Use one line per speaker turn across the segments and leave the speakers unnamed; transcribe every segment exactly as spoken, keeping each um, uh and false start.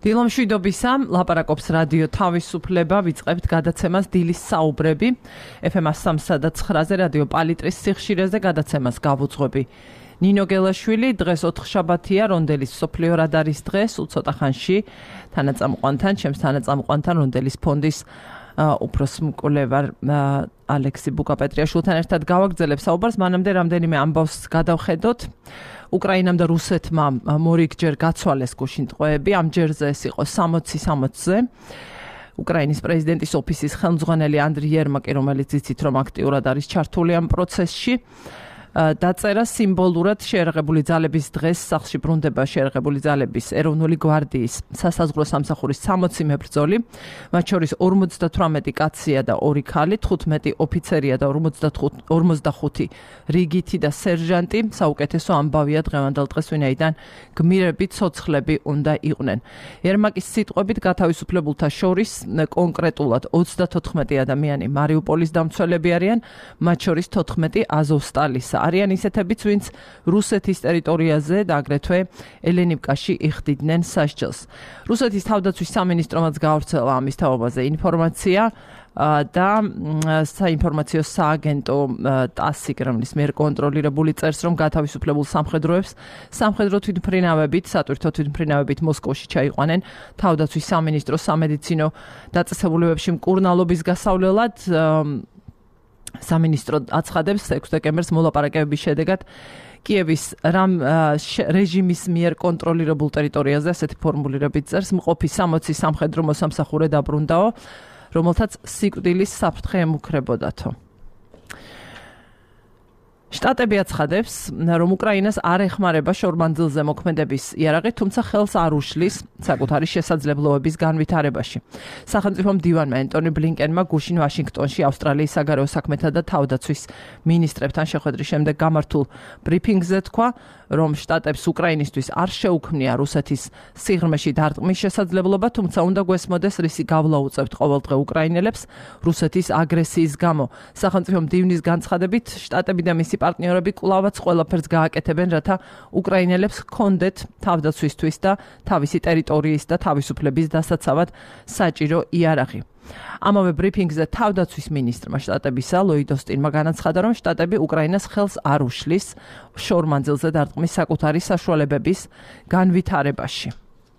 დილომშვიდობისა, ლაპარაკობს რადიო თავისუფლება, ვიწყებთ გადაცემას დილის საუბრები. ეფ ემ სამსა და ცხრაზე რადიო პალიტრის სიხშირეზე გადაცემას გავუძღვები. ნინო გელაშვილი, დღეს ოთხშაბათია, რონდელის მსოფლიო რადარის დღე, სულ ცოტა ხანში თანაწამყვანთან, ჩემს თანაწამყვანთან რონდელის ფონდის უფროს მკვლევარ ალექსი ბუკაპეტრიაშვილთან ერთად გავაგრძელებ საუბარს, მანამდე რამდენიმე ამბავს გადავხედოთ. უკრაინამ და რუსეთმა მორიგჯერ გაცვალეს გუშინ ტყვეები, ამ ჯერზე ეს იყო სამოცი სამოცზე. უკრაინის პრეზიდენტის ოფისის ხელმძღვანელი ანდრი იერმაკი, რომელიც იცით რომ აქტიურად არის ჩართული ამ პროცესში, დაწერა სიმბოლურად შეერაღებული ძალების დღეს სახლში ბრუნდება შეერაღებული ძალების ეროვნული გვარდიის სასაზღვრო სამსახურის სამოცი მებრძოლი, მათ შორის ორმოცდათვრამეტი კაცია და ორი ქალი, თხუთმეტი ოფიცერია და ორმოცდახუთი რიგითი და სერჟანტი. საუკეთესო ამბავია დღევანდელ დღეს, ვინაიდან გმირები, ცოცხლები უნდა იყვნენ. იერმაკის სიტყვებით გათავისუფლებულთა შორის კონკრეტულად ოცდათოთხმეტი ადამიანი მარიუპოლის დამცველები არიან, მათ შორის თოთხმეტი აზოვსტალისა. არიან ისეთებიც, ვინც რუსეთის ტერიტორიაზე და აგრეთვე ელენივკაში იხდიდნენ სასჯელს. რუსეთის თავდაცვის სამინისტრომაც გაავრცელა ამის თაობაზე ინფორმაცია და საინფორმაციო სააგენტო ტასი, რომლის მიერ კონტროლირებული წერს, რომ გათავისუფლებულ სამხედროებს სამხედრო თვითმფრინავებით, სატვირთო თვითმფრინავებით მოსკოვში ჩაიყვანენ თავდაცვის სამინისტროს სამედიცინო დაწესებულებებში მკურნალობის გასავლელად. სამინისტრო აცხადებს ექვსი დეკემბერს მოლაპარაკებების შედეგად კიევის რამ რეჟიმის მიერ კონტროლირებულ ტერიტორიაზე ასეთი ფორმულირებით წერს, მყოფი სამოცი სამხედრო მოსამსახურე დაბრუნდაო, რომელთაც სიკვდილის საფრთხე ემუქრებოდათო. შტატები აცხადებს, რომ უკრაინას არ ეხმარება შორმანძილზე მოქმედების იარაღი, თუმცა ხელს არ უშლის საკუთარი შესაძლებლობების განვითარებაში. სახელმწიფო მდივანმა ენტონი ბლინკენმა გუშინ ვაშინგტონში ავსტრალიის საგარეო საქმეთა და თავდაცვის მინისტრებთან შეხვედრის შემდეგ გამართულ ბრიფინგზე თქვა, რომ შტატებს უკრაინისთვის არ შეუქმნია რუსეთის სიღრმეში დარტყმის შესაძლებლობა, თუმცა უნდა გვესმოდეს რისი გავლა უწევთ ყოველდღე უკრაინელებს რუსეთის აგრესიის გამო. სახელმწიფო მდივნის განცხადებით, შტატები და მისი პარტნიორები კვლავაც ყველაფერს გააკეთებენ, რათა უკრაინელებს ჰქონდეთ თავდაცვისთვის და თავისი ტერიტორიის და თავისუფლების დასაცავად საჭირო იარაღი. ამავე ბრიფინგზე თავდაცვის მინისტრმა შტატებისა ლოიდ ოსტინმა განაცხადა, რომ შტატები უკრაინას ხელს არ უშლის შორმანძილზე დარტყმის საკუთარი საშუალებების განვითარებაში.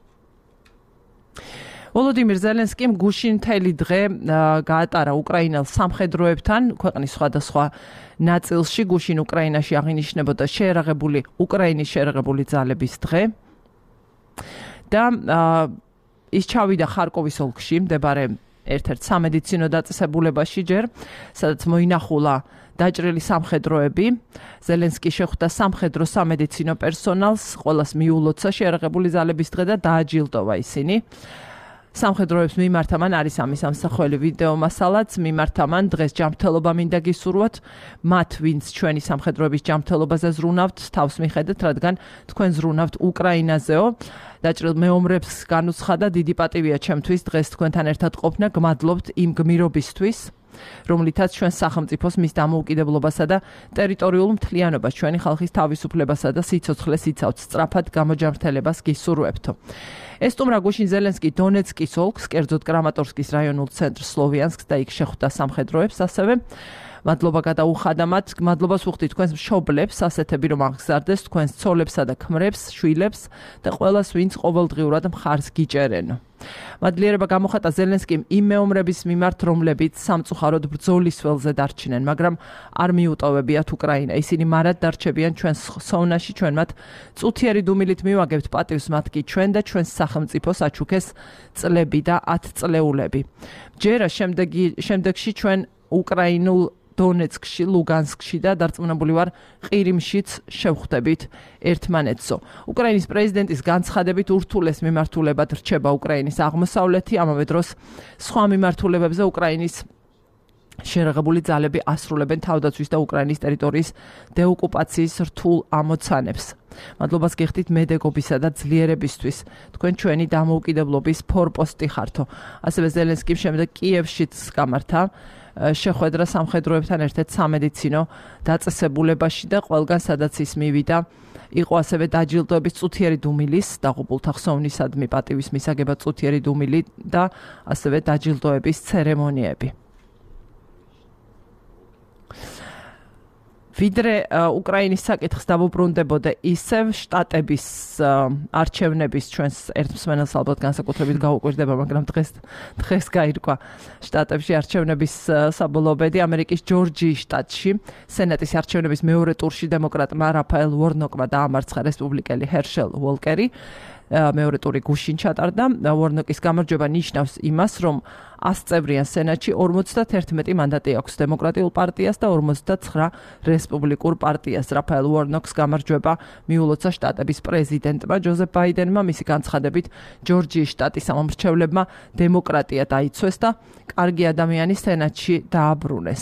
ვოლოდიმირ ზელენსკიმ გუშინ მთელი დღე გაატარა უკრაინელ სამხედროებთან ქვეყნის სხვადასხვა ნაწილში. გუშინ უკრაინაში აღინიშნებოდა შეერაღებული უკრაინის შეერაღებული ძალების დღე და ის ჩავიდა ხარკოვის ოლქში მდებარე ერთ-ერთ სამედიცინო დაწესებულებაში ჯერ, სადაც მოინახულა დაჭრილი სამხედროები. ზელენსკი შეხვდა სამხედრო სამედიცინო პერსონალს, ყველას მიულოცა შეერაღებული ძალების დღე და დააჯილდოვა ისინი. სამხედროებს მიმართა მან არის ამის ამსახველი ვიდეო მასალაც, მიმართა მან დღეს ჯანმრთელობა მინდა გისურვოთ, მათ ვინც ჩვენი სამხედროების ჯანმრთელობაზე ზრუნავთ, თავს მიხედეთ, რადგან თქვენ ზრუნავთ უკრაინაზეო. დაჭრილ მეომრებს განუცხადა, დიდი პატივია ჩემთვის დღეს თქვენთან ერთად ყოფნა, გმადლობთ იმ გმირობისთვის, რომლითაც ჩვენ სახელმწიფოს მის დამოუკიდებლობასა და ტერიტორიულ მთლიანობას, ჩვენი ხალხის თავისუფლებასა და სიცოცხლეს იცავთ, სწრაფად გამოჯანმრთელებას გისურვებთო. ეს სტუმრა გუშინ ზელენსკი დონეცკის ოლქს, კერძოდ კრამატორსკის რაიონულ ცენტრ სლოვიანსკს და იქ შეხვდა სამხედროებს ასევე. მადლობა გადაუხადა მათ, მადლობას ვუხდით თქვენს მშობლებს, ასეთები რომ აღგზარდეს თქვენს ცოლებსა და ქმრებს, შვილებს და ყველას, ვინც ყოველდღიურად მხარს გიჭერენ. მადლიერება გამოხატა ზელენსკიმ იმ მეომრების მიმართ, რომლებიც სამწუხაროდ ბრძოლის ველზე დარჩნენ, მაგრამ არ მიუტოვებიათ უკრაინა. ისინი მარად დარჩებიან ჩვენს სოვნაში, ჩვენ მათ წუთიერი დუმილით მივაგებთ პატივს, მათ კი ჩვენ და ჩვენს სახელმწიფოს აჩუქეს წლები და ათწლეულები. ჯერა შემდეგი შემდეგში ჩვენ უკრაინულ დონეცკში, ლუგანსკში და დარწმუნებული ვარ ყირიმშიც შევხვდებით ერთმანეთსო. უკრაინის პრეზიდენტის განცხადებით ურთულეს მიმართულებად რჩება უკრაინის აღმოსავლეთი, ამავე დროს სხვა მიმართულებებზე უკრაინის შერაღებული ძალები ასრულებენ თავდაცვის და უკრაინის ტერიტორიის დეოკუპაციის რთულ ამოცანებს. მადლობას გიხდით მედეგობისა და ძლიერებისთვის. თქვენ ჩვენი დამოუკიდებლობის ფორპოსტი ხართო. ასევე ზელენსკიმ შემდეგ კიევშიც გამართა შეხვედრა სამხედროებთან ერთად სამედიცინო დაწესებულებაში და ყველგან სადაც ის მივიდა იყო ასევე დაჯილდოების წუთიერი დუმილის დაღუპულთა ხსოვნისადმი პატივის მისაგებად წუთიერი დუმილი და ასევე დაჯილდოების ცერემონიები. ვიდრე უკრაინის საკითხს დავუბრუნდებოდა ისევ შტატების არჩევნების ჩვენს ერთმსმენელს ალბათ განსაკუთრებით გაუკვირდება, მაგრამ დღეს დღეს გაირკვა შტატებში არჩევნების საბოლოო ბედი ამერიკის ჯორჯიის შტატში სენატის არჩევნების მეორე ტურში დემოკრატმა რაფაელ ვორნოკმა დაამარცხა რესპუბლიკელი ჰერშელ ვოლკერი. მეორე ტური გუშინ ჩატარდა. ვორნოკის გამარჯვება ნიშნავს იმას, რომ ას წევრიან სენატში ორმოცდაერთი მანდატი აქვს დემოკრატიულ პარტიას და ორმოცდაცხრა რესპუბლიკურ პარტიას. რაფაელ ვორნოკს გამარჯვება მიულოცა შტატების პრეზიდენტმა ჯოზეფ ბაიდენმა, მისი განცხადებით ჯორჯიის შტატის ამომრჩევლებმა დემოკრატია დაიცვეს და კარგი ადამიანი სენატში დააბრუნეს.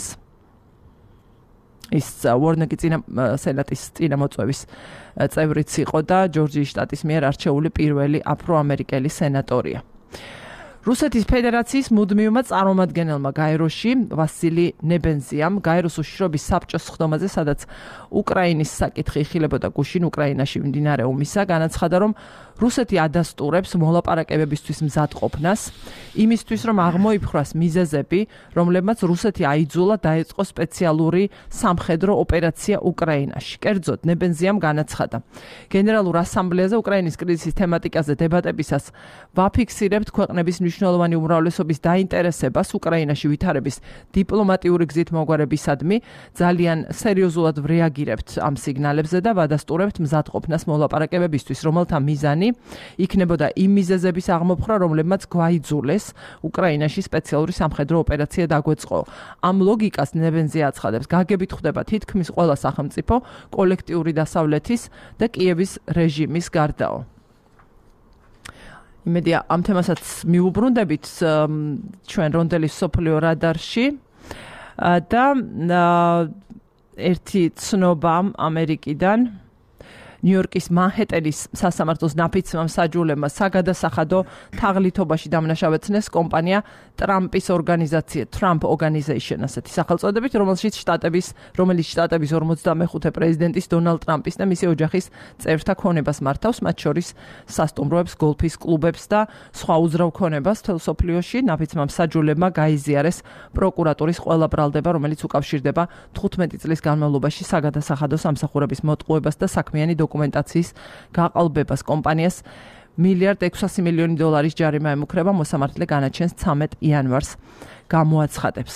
ის ვორნოკი წინა სენატის წინამოწვევის წევრიც იყო და ჯორჯიის შტატის მიერ არჩეული პირველი აფროამერიკელი სენატორია. რუსეთის ფედერაციის მუდმივმა წარმომადგენელმა გაეროში ვასილი ნებენზიამ გაეროს უშიშროების საბჭოს ხდომაზე, სადაც უკრაინის საკითხი იხილებოდა გუშინ უკრაინაში მიმდინარე ომისა, განაცხადა, რომ რუსეთი ადასტურებს მოლაპარაკებებისთვის მზადყოფნას, იმისთვის, რომ აღმოიფხვრას მიზეზები, რომლებმაც რუსეთი აიძულა დაეწყო სპეციალური სამხედრო ოპერაცია უკრაინაში. კერძოდ, ნებენზიამ განაცხადა, გენერალურ ასამბლეაზე უკრაინის კრიზისის თემატიკაზე დებატებისას ვაფიქსირებთ ქვეყნების მნიშვნელოვანი უმრავლესობის დაინტერესებას უკრაინაში ვითარების დიპლომატიური გზით მოგვარებისადმი, ძალიან სერიოზულად ვრეაგირებთ ამ სიგნალებზე და ვადასტურებთ მზადყოფნას მოლაპარაკებებისთვის, რომელთა მიზანი იქნებოდა იმ მიზეზების აღმოფხვრა, რომლებმაც გვაიძულეს უკრაინაში სპეციალური სამხედრო ოპერაცია დაგვეწყო. ამ ლოგიკას ნებენზია აცხადებს, გაგებით ხდება თითქმის ყველა სახელმწიფო, კოლექტიური დასავლეთის და კიევის რეჟიმის გარდაო. იმედია ამ თემასაც მიუბრუნდებით ჩვენ რონდელის სოფლიო რადარში და ერთი ცნობა ამერიკიდან ნიუ-იორკის მანჰეტენის სასამართლოს ნაფიცმა მსაჯულებმა საგადასახადო თაღლითობაში დამნაშავეცნეს კომპანია ტრამპის ორგანიზაცია, Trump Organization, ასეთი სახელწოდებით, რომელშიც შტატების, რომელიც შტატების ორმოცდამეხუთე პრეზიდენტის დონალდ ტრამპის და მისი ოჯახის წევრთა ქონებას მართავს, მათ შორის სასტუმროებს, გოლფის კლუბებს და სხვა უძრავ ქონებას მთელ მსოფლიოში. ნაფიცმა მსაჯულებმა გაიზიარეს პროკურატურის ყველა ბრალდება, რომელიც უკავშირდება თხუთმეტი წლის განმავლობაში საგადასახადო სამსახურების მოტყუებას და საქმიანი დოკუმენტაციის გაყალბებას. კომპანიას მილიარდ ექვსასი მილიონი დოლარის ჯარიმა ემუქრება, მოსამართლე განაჩენს ცამეტ იანვარს გამოაცხადებს.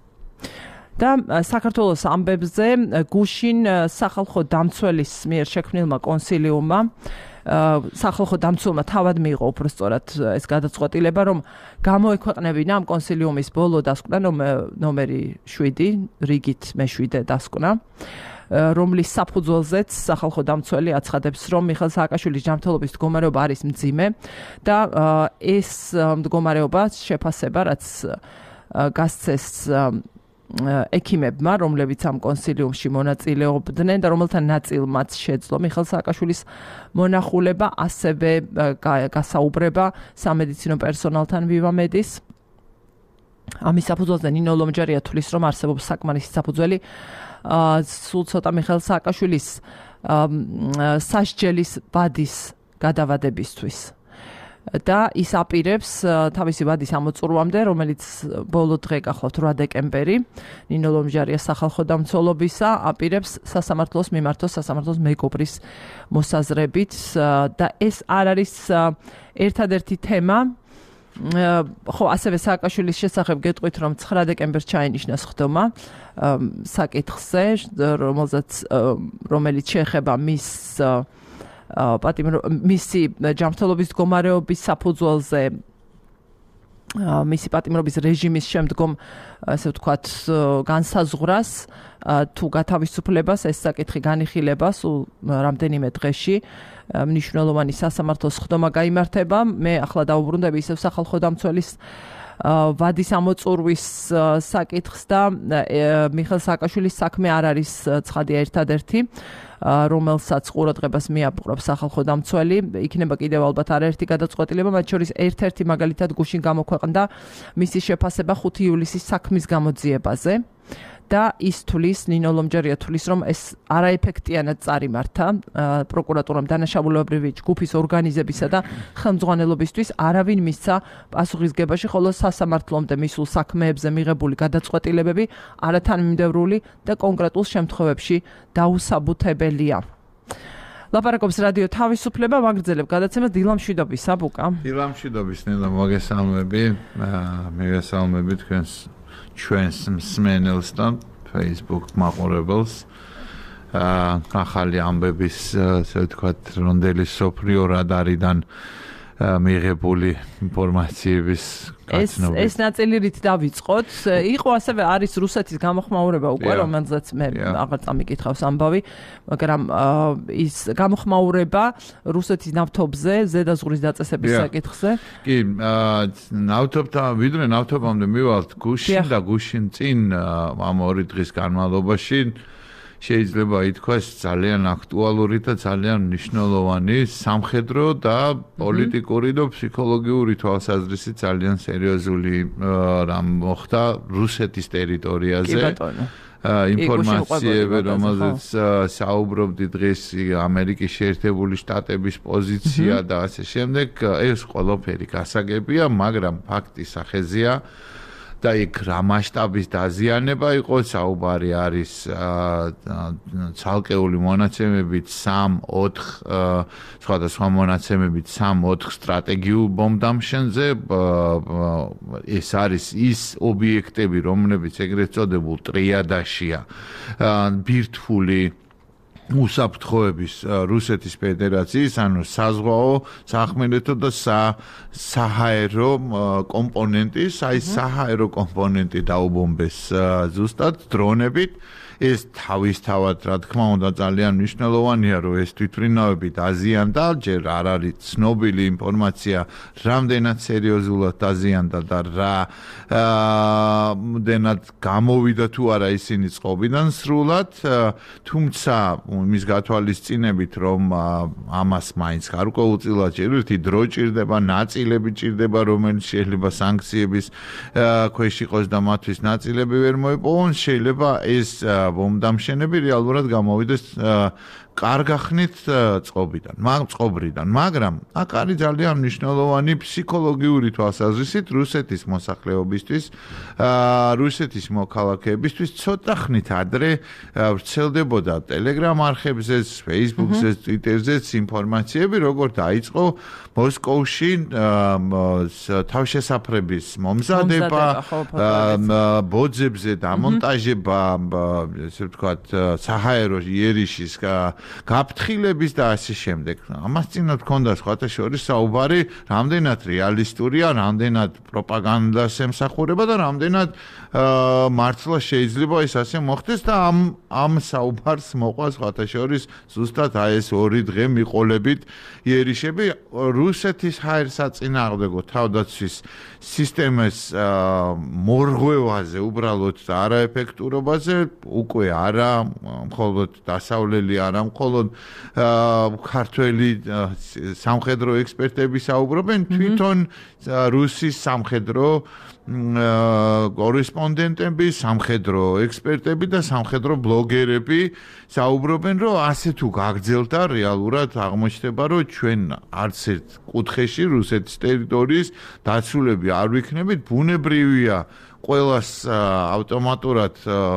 და საქართველოს ამბებზე გუშინ სახალხო დამცველის მიერ შექმნილმა კონსილიუმმა სახალხო დამცველმა თავად მიიღო უბრალოდ ეს გადაწყვეტილება, რომ გამოექვეყნებინა ამ კონსილიუმის ბოლო დასკვნა ნომერი შვიდი, რიგით მეშვიდე დასკვნა, რომლის საფუძველზეც სახალხო დამცველი აცხადებს, რომ მიხეილ სააკაშვილის ჯანმრთელობის მდგომარეობა არის მძიმე და ეს მდგომარეობა შეფასება, რაც გასცეს ექიმებმა, რომლებიც ამ კონსილიუმში მონაწილეობდნენ და რომელთა ნაწილმაც შეძლო მიხეილ სააკაშვილის მონახულება, ასევე გასაუბრება სამედიცინო პერსონალთან ვივამედის. ამის საფუძველზე ნინო ლომჯარია თulis, რომ არსებობს საკმარისი საფუძველი სულ ცოტა მიხეილ სააკაშვილის სასჯელის ბადის გადავადებისთვის. და ის აპირებს თავისი ბადის ამოწურვამდე, რომელიც ბოლო დღე გახლავთ რვა დეკემბერი, ნინო ლომჯარიას სახალხო დამცველობისა, აპირებს სასამართლოს მიმართოს სასამართლოს მეგობრის მოსაზრებით და ეს არ არის ერთადერთი თემა. ხო, ასევე სააკაშვილის შესახებ გეტყვით, რომ ცხრა დეკემბერს ჩაინიშნა სხდომა საკითხზე, რომელზეც რომელიც შეეხება მის მისი ჯანმრთელობის მდგომარეობის საფუძველზე, მისი პატიმრობის რეჟიმის შემდგომ, ასე ვთქვათ, განსაზღვრას თუ გათავისუფლებას ეს საკითხი განიხილება სულ რამდენიმე დღეში. მნიშვნელოვანი სასამართლოს სხდომა გაიმართება. მე ახლა დავუბრუნდები ისევ სახალხო დამცველის ვადის ამოწურვის საკითხს და მიხეილ სააკაშვილის საქმე არ არის ცხადია ერთადერთი რომელსაც ყურადღებას მიაპყრობს სახალხო დამცველი იქნება კიდევ ალბათ არაერთი გადაწყვეტილება მათ შორის ერთ-ერთი მაგალითად გუშინ გამოქვეყნდა მისი შეფასება ხუთი ივლისის საქმის გამოძიებაზე და ის თulis ნინო ლომჯარია თulis რომ ეს არაეფექტიანად წარიმართა პროკურატურამ დანაშაულებრივი ჯგუფის ორგანიზებისა და ხელმძღვანელობისთვის არავინ მისცა პასუხისგებაში ხოლო სასამართლომდე მისულ საქმეებზე მიღებული გადაწყვეტილებები არათანმიმდევრული და კონკრეტულ შემთხვევებში დაუსაბუთებელია ლაპარაკობს რადიო თავისუფლება ვაგრძელებ გადაცემას დილამშვიდობისა ბუკა
დილამშვიდობის ნელა მოგესალმები მოგესალმები თქვენს ჩვენს მსმენელს და Facebook მაყურებელს ახალი ამბების ასე ვთქვათ რონდელი სოფლიო რადარიდან მიღებული ინფორმაციების
გაცნობა. ეს ეს ნაწილი რით დავიწყოთ. იყო ასევე არის რუსეთის გამოხმაურება უკვე რომელზეც მე აღარ წამიკითხავს ამბავი, მაგრამ ის გამოხმაურება რუსეთის ნავთობზე, ზედაზღვრის დაწესების საკითხზე.
კი, ნავთობთან ვიდრე ნავთობამდე მივალთ გუშინ და გუშინ წინ ამ ორი დღის განმავლობაში შეიძლება ითქვას ძალიან აქტუალური და ძალიან მნიშვნელოვანი სამხედრო და პოლიტიკური და ფსიქოლოგიური თვალსაზრისით ძალიან სერიოზული რამ მოხდა რუსეთის ტერიტორიაზე. ინფორმაციები, რომელზეც საუბრობდი დღეს ამერიკის შეერთებული შტატების პოზიცია და ასე შემდეგ, ეს ყველაფერი გასაგებია, მაგრამ ფაქტი სახეზეა და იქ რა მასშტაბის დაზიანება იყო საუბარი არის ცალკეული მონაცემებით სამ ოთხ სხვადასხვა მონაცემებით სამ ოთხ სტრატეგიულ ბომბდამშენზე ეს არის ის ობიექტები რომლებიც ეგრეთ წოდებულ ტრიადაშია ბირთვული უსაფრთხოების რუსეთის ფედერაციის, ანუ საზღვაო, სახმელეთო და საჰაერო კომპონენტის, აი საჰაერო კომპონენტი დაუბომბეს ზუსტად დრონებით. ეს თავისთავად, რა თქმა უნდა, ძალიან მნიშვნელოვანია, რომ ეს თვითმფრინავები დაზიანდა, ჯერ არ არის ცნობილი ინფორმაცია, რამდენად სერიოზულად დაზიანდა და რა ამდენად გამოვიდა თუ არა ისინი წყობიდან სრულად, თუმცა იმის გათვალისწინებით, რომ ამას მაინც გარკვეულწილად ერთი დრო ჭირდება, ნაწილები ჭირდება, რომელიც შეიძლება სანქციების ქვეშ იყოს და მათთვის ნაწილები ვერ მოიპოვონ, შეიძლება ეს ბომბდამშენები რეალურად გამოვიდეს კარგახნით წყობიდან, წყობრიდან, მაგრამ აქ არის ძალიან მნიშვნელოვანი ფსიქოლოგიური თვალსაზრისით რუსეთის მოსახლეობისთვის, რუსეთის მოქალაქეებისთვის ცოტა ხნით ადრე ვრცელდებოდა Telegram არხებზე, Facebook-ზე, Twitter-ზე ინფორმაციები, როგორ დაიწყო მოსკოვში თავშესაფრების მომზადება, ბოძებზე დამონტაჟება, ესე ვთქვათ, საჰაერო იერიშის გაფრთხილების და ასე შემდეგ. ამას წინათ ქონდა სხვათა შორის საუბარი, რამდენად რეალისტურია, რამდენად პროპაგანდას ემსახურება და რამდენად მართლა შეიძლება ეს ასე მოხდეს და ამ ამ საუბარს მოყვა სხვათა შორის ზუსტად აი ეს ორი დღე მიყოლებით იერიშები რუსეთის ჰაერსაწინააღმდეგო თავდაცვის სისტემის მორღვევაზე, უბრალოდ არაეფექტურობაზე, უკვე არა მხოლოდ დასავლელი არა მხოლოდ ქართველი სამხედრო ექსპერტები საუბრობენ, თვითონ რუსის სამხედრო კორესპონდენტები, სამხედრო ექსპერტები და სამხედრო ბლოგერები საუბრობენ, რომ ასე თუ გაგრძელდა რეალურად აღმოჩნდება, რომ ჩვენ არც ერთ კუთხეში რუსეთის ტერიტორიის დაცულები არ ვიქნებით, ბუნებრივია ყველას ავტომატურად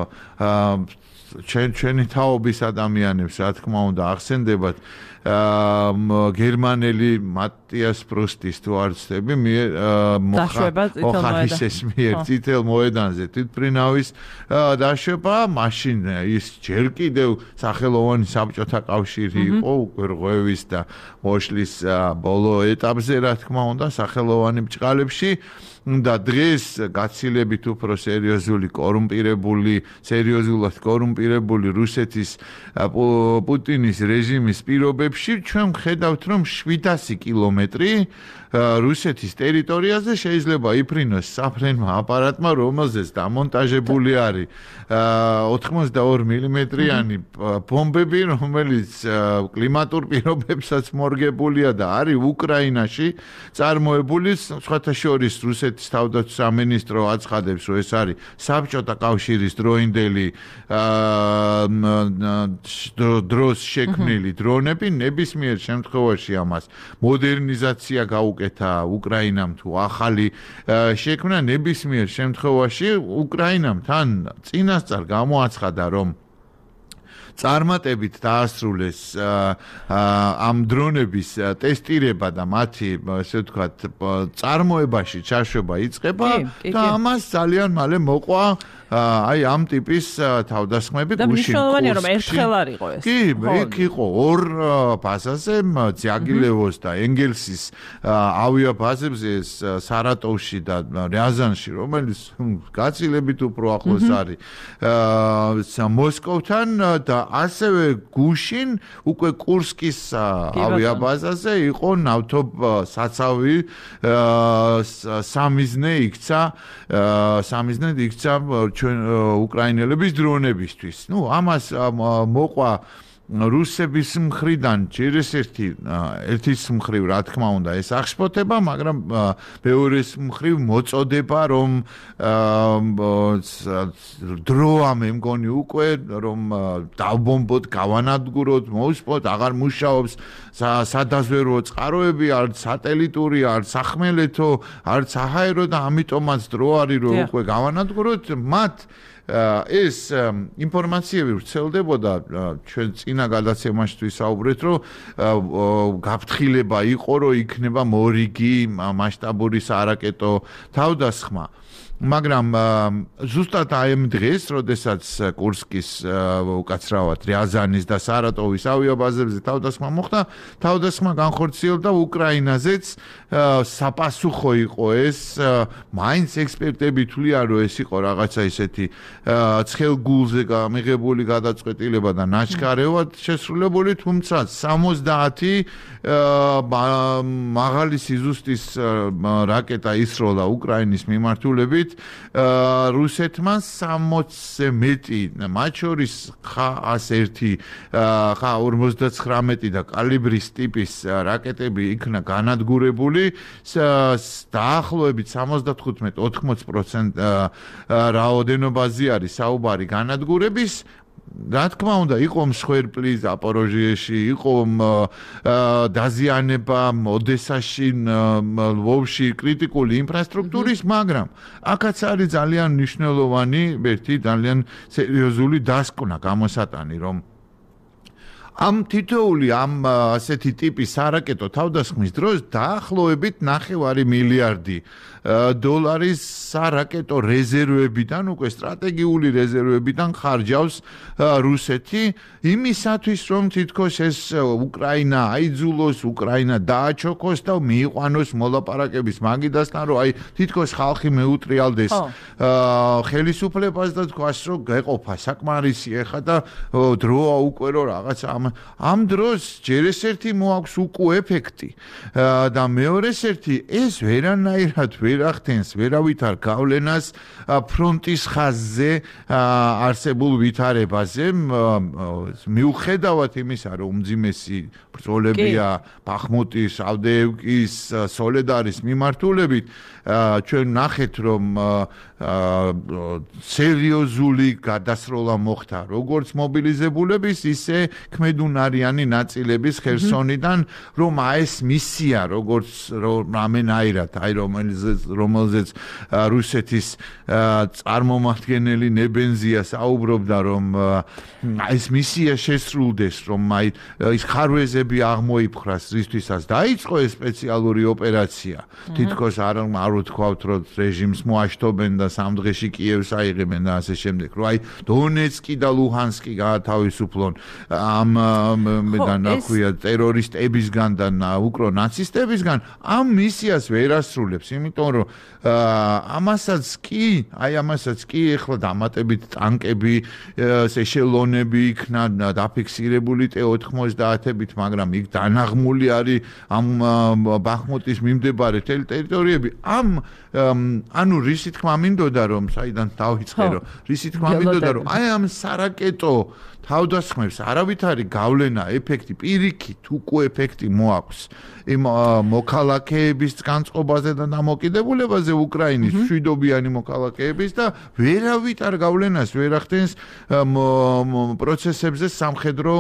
ჩვენ ჩვენი თაობის ადამიანებს, რა თქმა უნდა, ახსენდებათ გერმანელი მატიას პრუსტის თუ არ ვცდები, მოხარისეს მიერ წითელ მოედანზე თვითმფრინავის დაშვება, მაშინ ის ჯერ კიდევ სახელოვანი საბჭოთა კავშირი იყო, უკვე რღვევის და მოშლის ბოლო ეტაპზე, რა თქმა უნდა, სახელოვანი ბჭყალებში და დღეს გაცილებით უფრო სერიოზული კორუმპირებული, სერიოზულად კორუმპირებული რუსეთის პუტინის რეჟიმის პირობებში ჩვენ ვხედავთ, რომ შვიდასი კილომეტრი რუსეთის ტერიტორიაზე შეიძლება იფრინოს საფრენმა აპარატმა, რომელზეც დამონტაჟებული არის ოთხმოცდაორი მილიმეტრიანი ბომბები, რომელიც კლიმატურ პირობებსაც მორგებულია და არის უკრაინაში წარმოებული. სხვათა შორის რუსეთის თავდაცვის სამინისტრო აცხადებს, რომ ეს არის საბჭოთა კავშირის დროინდელი დროს შექმნილი დრონები. ნებისმიერ შემთხვევაში ამას მოდერნიზაცია გაუკეთა უკრაინამ თუ ახალი შექმნა. ნებისმიერ შემთხვევაში უკრაინამ თან წინასწარ გამოაცხადა, რომ წარმატებით დაასრულეს ამ დრონების ტესტირება და მათი, ესე ვთქვათ, წარმოებაში ჩაშვება იწყება და ამას ძალიან მალე მოყვა აი ამ ტიპის თავდასხმები გუშინ.
და მნიშვნელოვანია, რომ ერთხელ არ იყო ეს.
კი, იქ იყო ორ ბაზაზე, ძიაგილევოს და ენგელსის ავიაბაზებზე, სარატოვში და რიაზანში, რომელიც გაცილებით უფრო ახლოს არის მოსკოვთან და ასევე გუშინ უკვე კურსკის ავიაბაზაზე იყო ნავთობ საცავი სამიზნე იქცა სამიზნე იქცა ჩვენ უკრაინელების დრონებისთვის. ნუ ამას მოყვა რუსების მხრიდან ჯერ ერთი ერთის მხრივ რა თქმა უნდა ეს აღშფოთება, მაგრამ მეორეს მხრივ მოწოდება, რომ დროა მე მგონი უკვე რომ დავბომბოთ, გავანადგუროთ, მოუსპოთ, აღარ მუშაობს სადაზვერვო წყაროები, არც სატელიტური, არც სახმელეთო, არც საჰაერო და ამიტომაც დრო არის რომ უკვე გავანადგუროთ მათ ეს ინფორმაციები ვრცელდებოდა ჩვენ წინა გადაცემაში ვისაუბრეთ, რომ გაფრთხილება იყო, რომ იქნება მორიგი მასშტაბური სარაკეტო თავდასხმა. მაგრამ ზუსტად აი ამ დღეს, როდესაც კურსკის უკაცრავად რიაზანის და სარატოვის ავიაბაზებზე თავდასხმა მოხდა, თავდასხმა განხორციელდა უკრაინაზეც საპასუხო იყო ეს. მაინც ექსპერტები თვლიან, რომ ეს იყო რაღაცა ისეთი ცხელგულზე მიღებული გადაწყვეტილება და ნაჩქარევად შესრულებული, თუმცა სამოცდაათი მაღალი სიზუსტის რაკეტა ისროლა უკრაინის მიმართულებით. რუსეთმა სამოცზე მეტი, მათ შორის ხა ასერთი, ხა ორმოცდაცხრამეტი და კალიბრის ტიპის რაკეტები იქნა განადგურებული, დაახლოებით სამოცდათხუთმეტ ოთხმოც პროცენტ რაოდენობაზე არის საუბარი განადგურების. რა თქმა უნდა, იყო მსხვერპლი ზაპოროჟიეში, იყო დაზიანება ოდესაში, ლვოვში კრიტიკული ინფრასტრუქტურის, მაგრამ აქაც არის ძალიან მნიშვნელოვანი ერთი ძალიან სერიოზული დასკვნა გამოსატანი, რომ ამ თითოეული ამ ასეთი ტიპის სარაკეტო თავდასხმის დროს დაახლოებით ნახევარი მილიარდი დოლარის სარაკეტო რეზერვებიდან, უკვე სტრატეგიული რეზერვებიდან ხარჯავს რუსეთი იმისათვის, რომ თითქოს ეს უკრაინა აიძულოს, უკრაინა დააჩოქოს და მიიყვანოს მოლაპარაკების მაგიდასთან, რომ აი თითქოს ხალხი მეუტრიალდეს ხელისუფლებას და თქვას, რომ გეყოფა საკმარისი ეხა და დროა უკვე რომ რაღაცა ამ დროს ჯერ ეს ერთი მოაქვს უკუ ეფექტი და მეორეს ერთი ეს ვერანაირად ვერ ახდენს ვერავითარ გავლენას ფრონტის ხაზზე არსებულ ვითარებაზე, მიუხედავად იმისა, რომ უმძიმესი ბრძოლებია ბახმუტის, ავდეევკის, სოლედარის მიმართულებით, ჩვენ ნახეთ, რომ სერიოზული გადასროლა მოხდა როგორც მობილიზებულების, ისე ქმედუნარიანი ნაწილების ხერსონიდან, რომ ეს მისია, როგორც რამენაირად, აი რომელზეც რუსეთის წარმომადგენელი ნებენზია საუბრობდა, რომ ეს მისია შესრულდეს, რომ აი ის ხარვეზები აღმოიფხრას, რისთვისაც დაიწყო ეს სპეციალური ოპერაცია. თითქოს არ არ ვთქვათ, რომ რეჟიმს მოაშთობენ და სამ დღეში კიევს აიღებენ და ასე შემდეგ. რომ აი დონეცკი და ლუჰანსკი გაათავისუფლონ ამ მეგან აქვია ტერორისტებისგან და უკრო ნაცისტებისგან, ამ მისიას ვერ ასრულებს, იმიტომ რომ ამასაც კი, აი ამასაც კი ეხლა დამატებით ტანკები, ეშელონები იქნა დაფიქსირებული ტე ოთხმოცდაათებით, მაგრამ იქ დანაღმული არის ამ ბახმუტის მიმდებარე მთელი ტერიტორიები. ამ ანუ რისი თქმა მინდოდა რომ საიდან დავიწყე რომ რისი თქმა მინდოდა რომ აი ამ სარაკეტო თავდასხმებს არავითარი გავლენა, ეფექტი, პირიქით უკვე ეფექტი მოაქვს იმ მოქალაქეების განწყობაზე და დამოკიდებულებაზე უკრაინის მშვიდობიანი მოქალაქეების და ვერავით არ გავლენას ვერ ახდენს პროცესებზე სამხედრო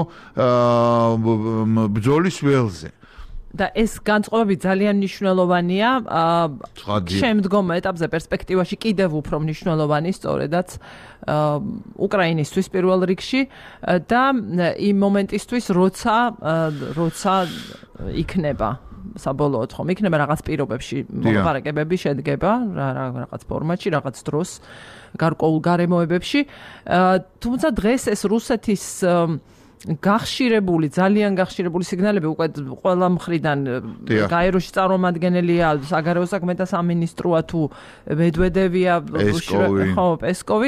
ბრძოლის ველზე.
და ეს განწყობები ძალიან მნიშვნელოვანია შემდგომ ეტაპზე პერსპექტივაში კიდევ უფრო მნიშვნელოვანი სწორედაც უკრაინისთვის პირველ რიგში და იმ მომენტისთვის როცა როცა იქნება საბოლოოდ ხომ იქნება რაღაც პირობებში მოლაპარაკებები შედგება რაღაც ფორმატში რაღაც დროს გარკვეულ გარემოებებში თუმცა დღეს ეს რუსეთის გახშირებული, ძალიან გახშირებული სიგნალები უკვე ყველა მხრიდან გაეროში წარმომადგენელია, საგარეო საქმეთა სამინისტროა თუ მედვედევია, ხო, პესკოვი.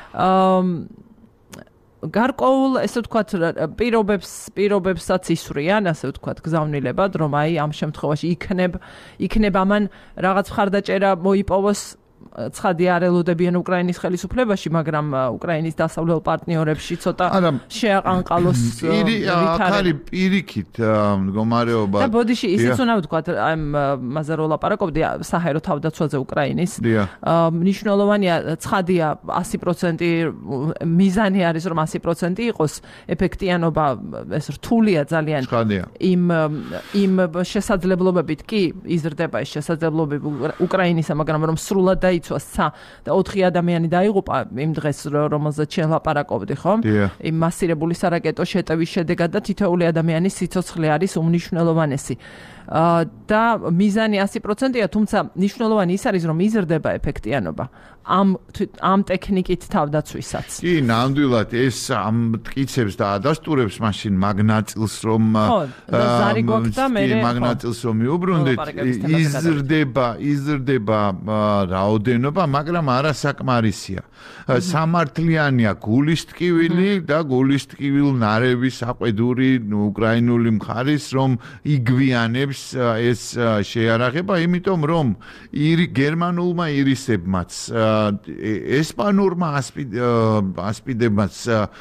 გარკვეულ, ესე ვთქვათ, პირობებს, პირობებსაც ისვრიან, ასე ვთქვათ, გზავნილებად, რომ აი ამ შემთხვევაში იქნებ, იქნებ ამან რაღაც მხარდაჭერა მოიპოვოს ცხადი არ ელოდებიან უკრაინის ხელისუფლებაში, მაგრამ უკრაინის დასავლელ პარტნიორებში ცოტა შეაყანყალოს
ვითარი პირიქით მდგომარეობა.
და ბოდიში ისიც უნდა ვთქვათ, ამ მასზე რო ლაპარაკობდი საჰაერო თავდაცვაზე უკრაინის. მნიშვნელოვანია, ცხადია ასი პროცენტი მიზანი არის, რომ ასი პროცენტი იყოს ეფექტიანობა, ეს რთულია ძალიან. იმ იმ შესაძლებლობებით კი იზრდება ეს შესაძლებლობები უკრაინისა, მაგრამ რომ სრულად იცვას ცა და ოთხი ადამიანი დაიღუპა იმ დღეს რომელზეც ჩვენ ლაპარაკობდი ხო? იმ მასირებული სარაკეტო შეტევის შედეგად და თითოეული ადამიანის სიცოცხლე არის უმნიშვნელოვანესი. და მიზანი ასი პროცენტია, თუმცა მნიშვნელოვანი ის არის, რომ იზრდება ეფექტიანობა ამ ამ ტექნიკით თავდაცვისაც.
კი, ნამდვილად ეს ამ მტკიცებს და ადასტურებს მაშინ მაგნაწილს რომ
ზარი გვაქვს და მე
მაგნაწილს რომ მიუბრუნდეთ, იზრდება, იზრდება რაოდენობა, მაგრამ არასაკმარისია. სამართლიანია გულის ტკივილი და გულის ტკივილ ნარების საყვედური უკრაინული მხარის რომ იგვიანებს ეს შეარაღება, იმიტომ რომ გერმანულმა ირისებმაც ესპანურმა ასპიდებმაც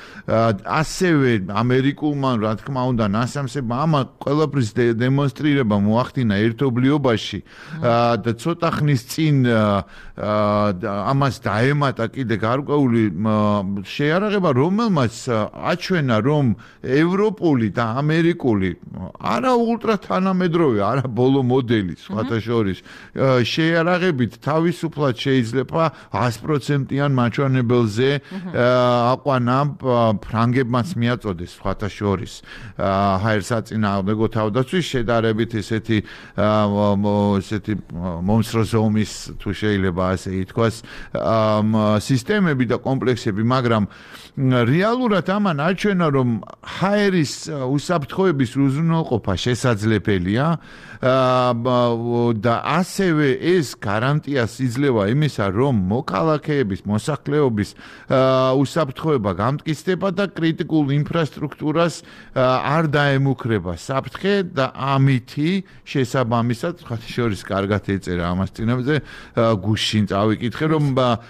ასევე ამერიკულმა რა თქმა უნდა ნასამსებმა ამა ყველაფრის დემონსტრირება მოახდინა ერთობლიობაში და ცოტა ხნის წინ ამას დაემატა კიდე გარკვეული შეარაღება, რომელმაც აჩვენა რომ ევროპული და ამერიკული არა ულტრა თანამედროვე, არა ბოლო მოდელი სხვათა შორის შეარაღებით თავისუფლად შეიძლება ას პროცენტიან მაჩვენებელზე აყვანა ფრანგებმაც მიაწოდეს სხვათა შორის ჰაერსაწინააღმდეგო თავდაცვის შედარებით ესეთი ესეთი მომცრო ზომის თუ შეიძლება ასე ითქვას სისტემები და კომპლექსები, მაგრამ რეალურად ამან აჩვენა რომ ჰაერის უსაფრთხოების უზრუნველყოფა შესაძლებელია და ასევე ეს გარანტიას იძლევა იმისა, რომ მოქალაქეების მოსახლეობის უსაფრთხოება გამტკიცდება და კრიტიკულ ინფრასტრუქტურას არ დაემუქრება საფრთხე და ამითი შესაბამისად ხათ შორის კარგად ეწერა ამას წინებზე გუშინ წავიკითხე რომ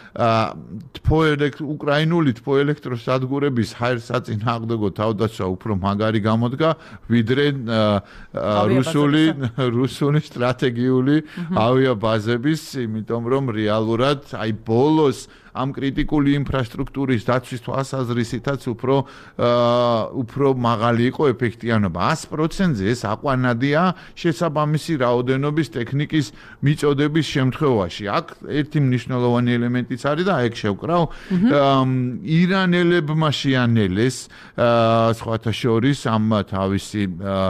უკრაინული თბოელექტროსადგურების ჰაერსაწინააღმდეგო თავდაცვა უფრო მაგარი გამოდგა ვიდრე რუსული რუსული სტრატეგიული ავიაბაზების, იმიტომ რომ რეალურად აი ბოლოს ამ კრიტიკული ინფრასტრუქტურის დაცვის თვალსაზრისითაც უფრო უფრო მაღალი იყო ეფექტიანობა. ას პროცენტზე ეს აყვანადია შესაბამისი რაოდენობის ტექნიკის მიწოდების შემთხვევაში. აქ ერთი მნიშვნელოვანი ელემენტიც არის და ეგ შევკრავ. ირანელებმა შეანელეს სხვათა შორის ამ თავისი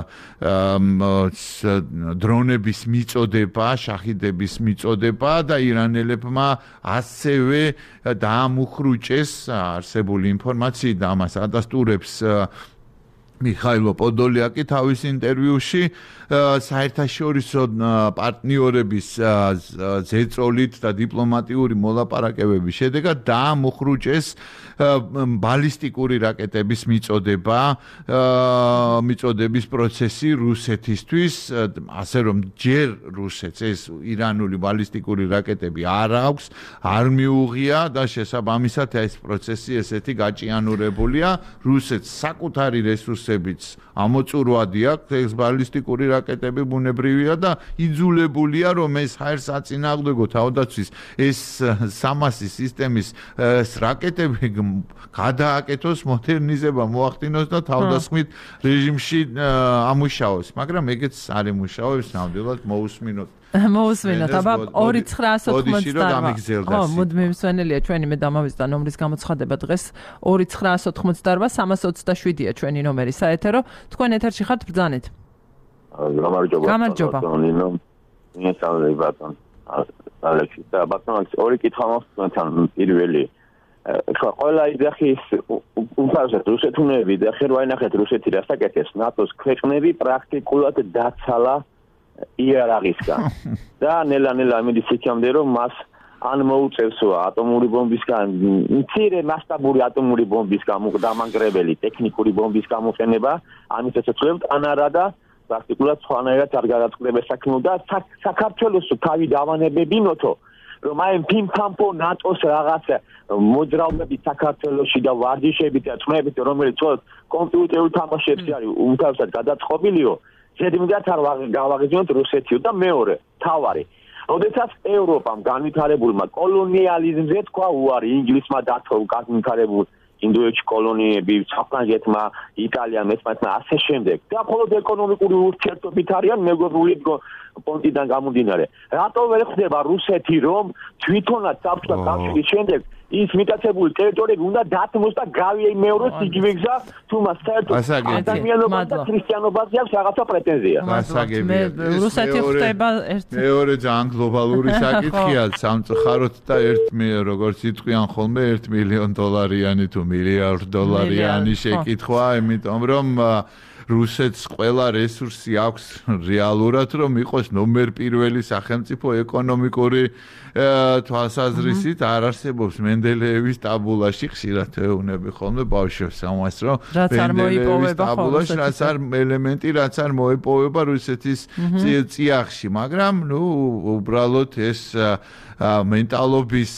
დრონების მიწოდება, შაჰიდების მიწოდება და ირანელებმა ასევე დაამუხრუჭეს არსებული ინფორმაციით და ამას ადასტურებს მიხაილო პოდოლიაკი თავის ინტერვიუში საერთაშორისო პარტნიორების ზეწოლით და დიპლომატიური მოლაპარაკებების შედეგად დაამუხრუჭეს ბალისტიკური რაკეტების მიწოდება, მიწოდების პროცესი რუსეთისთვის, ასე რომ ჯერ რუსეთს ეს ირანული ბალისტიკური რაკეტები არ აქვს, არ მიუღია და შესაბამისად ეს პროცესი ესეთი გაჭიანურებულია, რუსეთს საკუთარი რესურსებიც ამოწურვადი აქვს, ეს ბალისტიკური რაკეტები ბუნებრივია და იძულებულია რომ ეს ჰაერს აწინააღმდეგო თავდაცვის ეს სამასი სისტემის რაკეტები გადააკეთოს, მოდერნიზება მოახდინოს და თავდასხმით რეჟიმში ამუშაოს, მაგრამ ეგეც არ იმუშავებს, ნამდვილად მოусმინოთ.
მოусმინოთ, აბა ორი ცხრაას ოცდაოთხმოცდაოთხ. ხო, მუდმივი მსვენელია ჩვენი მე დამავიწყდა და ნომრის გამოცხადება დღეს ორი ცხრაას ოცდაოთხმოცდაოთხ სამას ოცდაშვიდია ჩვენი ნომერი საეთერო. თქვენ ეთერში ხართ ბრძანეთ.
გამარჯობა.
გამარჯობა.
ნინო. მიესალმები ბატონ. ალექსი და ბატონ ორი კითხვა მაქვს პირველი ხო ყველა იძახის უმთავრესად რუსეთუნები და ხერვაინახეთ რუსეთი რასაკეთებს ნატოს ქვეყნები პრაქტიკულად დაცალა იარაღისგან და ნელა-ნელა მიდის იქამდე რომ მას ან მოუწევსო ატომური ბომბისგან მცირე მასშტაბური ატომური ბომბის დამანგრებელი ტექნიკური ბომბის გამოყენება ამით ეცოცხლებთ ან არა და პრაქტიკულად სხვანაირად არ გადაწყდება საქმე და საქართველოს თავი დავანებებინოთო რომ აი პიმ-პამპო ნატოს რაღაც მოძრაობები საქართველოში და ვარჯიშები და წნებით რომელიც კომპიუტერულ თამაშებში არის უმთავრესად გადაწყობილიო ზედმეტად არ გავაღიზიოთ რუსეთიო და მეორე თავარი როდესაც ევროპამ განვითარებულმა კოლონიალიზმზე თქვა უარი ინგლისმა დათო განვითარებულ ინდოეთში კოლონიები საფრანგეთმა იტალიამ ესპანეთმა ასე შემდეგ და მხოლოდ ეკონომიკური ურთიერთობით არიან მეგობრული პონტიდან გამომდინარე რატო ვერ ხდება რუსეთი რომ თვითონაც საბჭოთა კავშირის შემდეგ ის მიტაცებული ტერიტორიები უნდა დათმოს და გავიემეოროს იგივე გზა თუ მას საერთოდ ადამიანობაზე და ქრისტიანობაზე აქვს რაღაცა პრეტენზია.
გასაგებია.
რუსეთი ხდება ერთი
მეორე ძალიან გლობალური საკითხია, სამწუხაროდ და ერთ როგორც იტყვიან ხოლმე ერთ მილიონ დოლარიანი თუ მილიარდ დოლარიანი შეკითხვა, იმიტომ რომ რუსეთს ყველა რესურსი აქვს რეალურად რომ იყოს ნომერ პირველი სახელმწიფო ეკონომიკური თვალსაზრისით არ არსებობს მენდელეევის ტაბულაში ხშირად ეუბნები ხოლმე ბავშვებს ამას რომ მენდელეევის ტაბულაში რაც არ ელემენტი რაც არ მოეპოვება რუსეთის წიაღში მაგრამ ნუ უბრალოდ ეს მენტალობის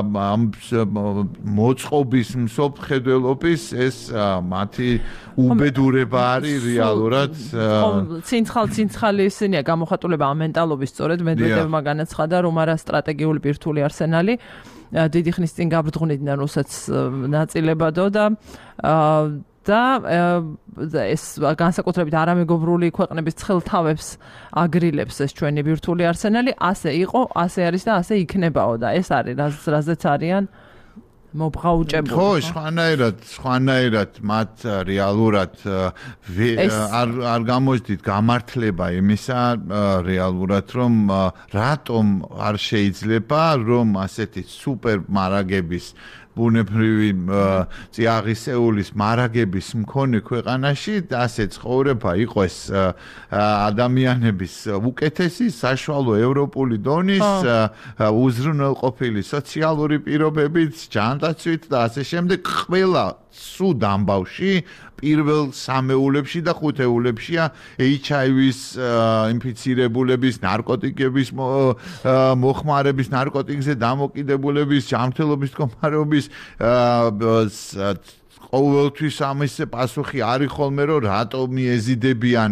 მოწყობის მსოფლმხედველობის ეს მათი უბედურება არის რეალურად
ცინცხალ ცინცხალი ისინია გამოხატულება ამ მენტალობის სწორედ მედვედევმა განაცხადა რომ არა სტრატეგიული ბირთვული არსენალი დიდი ხნის წინ გაბრწყვნიდნენ რუსეთს ნაწილებადო და და ეს განსაკუთრებით არამეგობრული ქვეყნების ცხელთავებს აგრილებს ეს ჩვენი ბირთვული არსენალი ასე იყო ასე არის და ასე იქნებაო და ეს არის რაზეც არიან მობღაუჭებული.
ხო, სხვანაირად, სხვანაირად მათ რეალურად არ არ გამოჩდით გამართლება იმისა რეალურად რომ რატომ არ შეიძლება რომ ასეთი სუპერ მარაგების ბუნებრივი წიაღისეულის მარაგების მქონე ქვეყანაში ასე ცხოვრება იყოს ადამიანების უკეთესი საშუალო ევროპული დონის უზრუნველყოფილი სოციალური პირობებით, ჯანდაცვით და ასე შემდეგ ყველა სუდ ამბავში პირველ სამეულებში და ხუთეულებშია ეიჩ აი ვის ინფიცირებულების, ნარკოტიკების მოხმარების, ნარკოტიკზე დამოკიდებულების, ჯანმრთელობის მდგომარეობის ყოველთვის ამის პასუხი არის ხოლმე რომ რატომ ეზიდებიან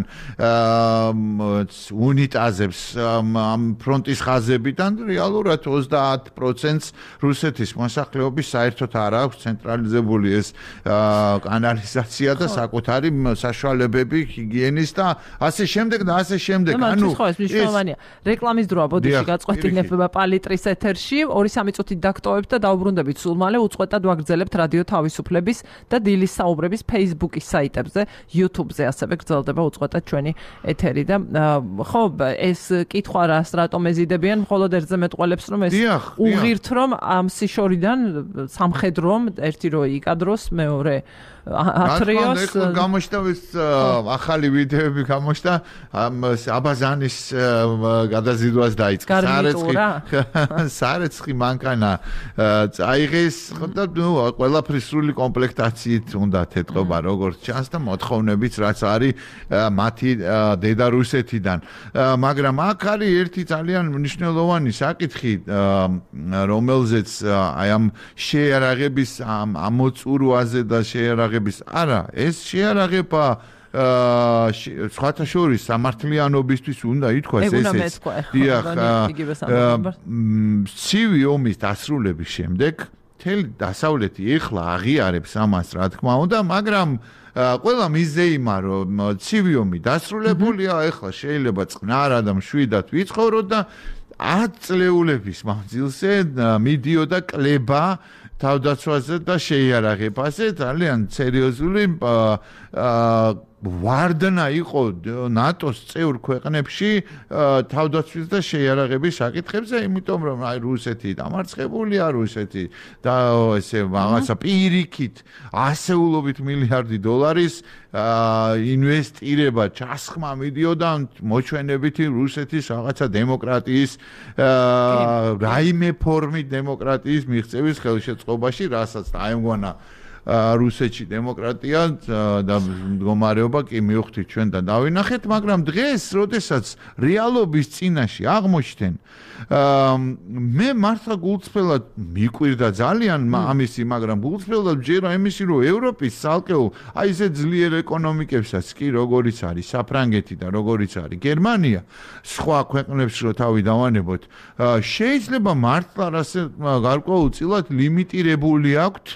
უნიტაზებს ამ ფრონტის ხაზებიდან რეალურად ოცდაათ პროცენტს რუსეთის მოსახლეობის საერთოდ არ აქვს ცენტრალიზებული ეს კანალიზაცია და საკუთარი საშუალებები ჰიგიენის და ასე შემდეგ და ასე შემდეგ.
ანუ ეს მნიშვნელოვანია. რეკლამის დროა ბოდიში გაწყვეტილებება პალიტრის ეთერში ორი სამი წუთით დაგტოვებთ და დაუბრუნდებით სულ მალე უწყვეტად ვაგრძელებთ რადიო თავისუფლების და დილის საუბრების Facebook-ის საიტებზე, YouTube-ზე ასევე გრძელდება უწყვეტად ჩვენი ეთერი და ხო ეს კითხვა რას რატომ ეზიდებიან მხოლოდ ერთზე მეტყველებს რომ ეს უღირთ რომ ამ სიშორიდან სამხედრომ ერთი რო იკადროს მეორე ათრიოს
გამოჩნდა ეს ახალი ვიდეოები გამოჩნდა აბაზანის გადაზიდვას დაიწყო სარეცხი სარეცხი მანქანა წაიღეს და ნუ ყველაფრის სრული კომპლექტაციით უნდა თეთყობა როგორც ჩანს და მოთხოვნებიც რაც არის მათი დედა რუსეთიდან მაგრამ აქ არის ერთი ძალიან მნიშვნელოვანი საკითხი რომელზეც აი ამ შეიარაღების ამ ამოწურვაზე და შეიარაღების არა ეს შეიარაღება სხვათა შორის სამართლიანობისთვის უნდა ითქვას ესეც დიახ ცივი ომის დასრულების შემდეგ მთელი დასავლეთი ეხლა აღიარებს ამას რა თქმა უნდა მაგრამ ყველა მიზეიმა რომ ცივი ომი დასრულებულია ეხლა შეიძლება წყნარად და მშვიდად ვიცხოვროთ და ათ წლეულების მანძილზე მიდიოდა კლება თავდაცვაზე და შეიარაღებაზე ძალიან სერიოზული ვარდნა იყო ნატოს წევრ ქვეყნებში თავდაცვის და შეიარაღების საკითხებზე, იმიტომ რომ აი რუსეთი დამარცხებულია, რუსეთი და ესე რაღაცა პირიქით ასეულობით მილიარდი დოლარის ინვესტირება ჩასხმა მიდიოდა მოჩვენებითი რუსეთის რაღაცა დემოკრატიის რაიმე ფორმით დემოკრატიის მიღწევის ხელშეწყობაში, რასაც აემგონა რუსეთში დემოკრატია და მდგომარეობა კი მივხვდით ჩვენ და დავინახეთ, მაგრამ დღეს, როდესაც რეალობის წინაშე აღმოჩნდნენ, მე მართლა გულწრფელად მიკვირდა ძალიან ამისი, მაგრამ გულწრფელად ვჯერა იმისი, რომ ევროპის ცალკეულ აი ესე ძლიერ ეკონომიკებსაც კი როგორიც არის საფრანგეთი და როგორიც არის გერმანია, სხვა ქვეყნებს რო თავი დავანებოთ, შეიძლება მართლა რასე გარკვეულწილად ლიმიტირებული აქვთ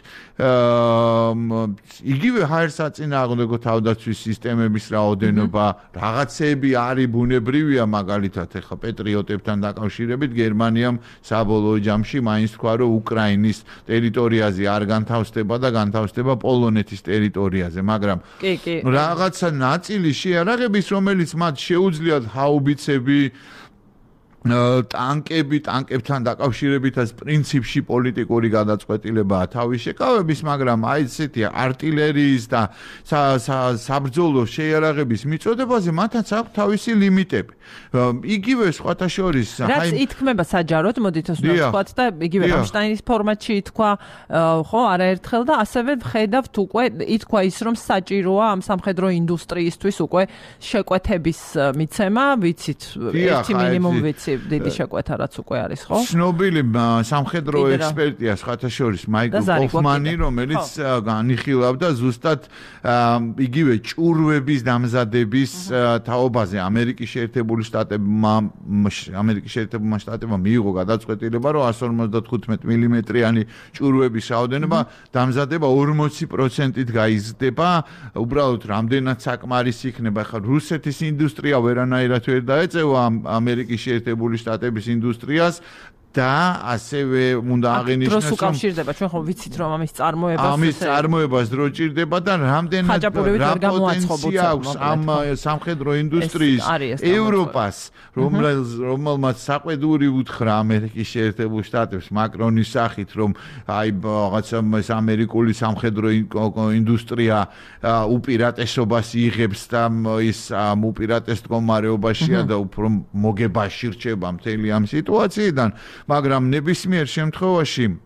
იგივე ჰაერსაწინააღმდეგო თავდაცვის სისტემების რაოდენობა, რაღაცები არის ბუნებრივია, მაგალითად ეხლა პეტრიოტებთან დაკავშირებით გერმანიამ საბოლოო ჯამში მაინც თქვა, რომ უკრაინის ტერიტორიაზე არ განთავსდება და განთავსდება პოლონეთის ტერიტორიაზე, მაგრამ რაღაცა ნაწილი შეიარაღების, რომელიც მათ შეუძლიათ ჰაუბიცები ტანკები, ტანკებთან დაკავშირებითაც პრინციპში პოლიტიკური გადაწყვეტილებაა თავის შეკავების, მაგრამ აი ესეთი არტილერიის და საბრძოლო შეიარაღების მიწოდებაზე მათაც აქვს თავისი ლიმიტები. იგივე სხვათა შორის
რაც ითქმება საჯაროდ, მოდით ვთქვათ და იგივე რამშტაინის ფორმატში ითქვა, ხო, არაერთხელ და ასევე ვხედავთ უკვე ითქვა ის, რომ საჭიროა ამ სამხედრო ინდუსტრიისთვის უკვე შეკვეთების მიცემა, ვიცით, ერთი მინიმუმ ვიცი დიდი შეკვეთა რაც უკვე არის, ხო?
ცნობილი სამხედრო ექსპერტია სხვათა შორის მაიკლ ჰოფმანი, რომელიც განიხილავდა ზუსტად იგივე ჭურვების დამზადების თაობაზე ამერიკის შეერთებული შტატებმა ამერიკის შეერთებულმა შტატებმა მიიღო გადაწყვეტილება, რომ εκατს ორმოცდათხუთმეტ მილიმეტრიანი ჭურვების რაოდენობა დამზადება ორმოცი პროცენტით გაიზრდება, უბრალოდ რამდენად საკმარისი იქნება. ხა რუსეთის ინდუსტრია ვერანაირად ვერ დაეწევა ამერიკის შეერთებული შტატების ინდუსტრიას და ასევე უნდა აღინიშნოს,
რომ დროს უკავშირდება, ჩვენ ხო ვიცით, რომ ამის წარმოებას
ამის წარმოებას დრო ჭირდება და რამდენად რა პოტენცია აქვს ამ სამხედრო ინდუსტრიის ევროპას, რომელმაც საყვედური უთხრა ამერიკის შეერთებულ შტატებს მაკრონის სახით, რომ აი რაღაცა ეს ამერიკული სამხედრო ინდუსტრია უპირატესობას იღებს და ის უპირატეს მდგომარეობაშია და უფრო მოგებაში რჩება მთელი ამ სიტუაციიდან. მაგრამ ნებისმიერ შემთხვევაში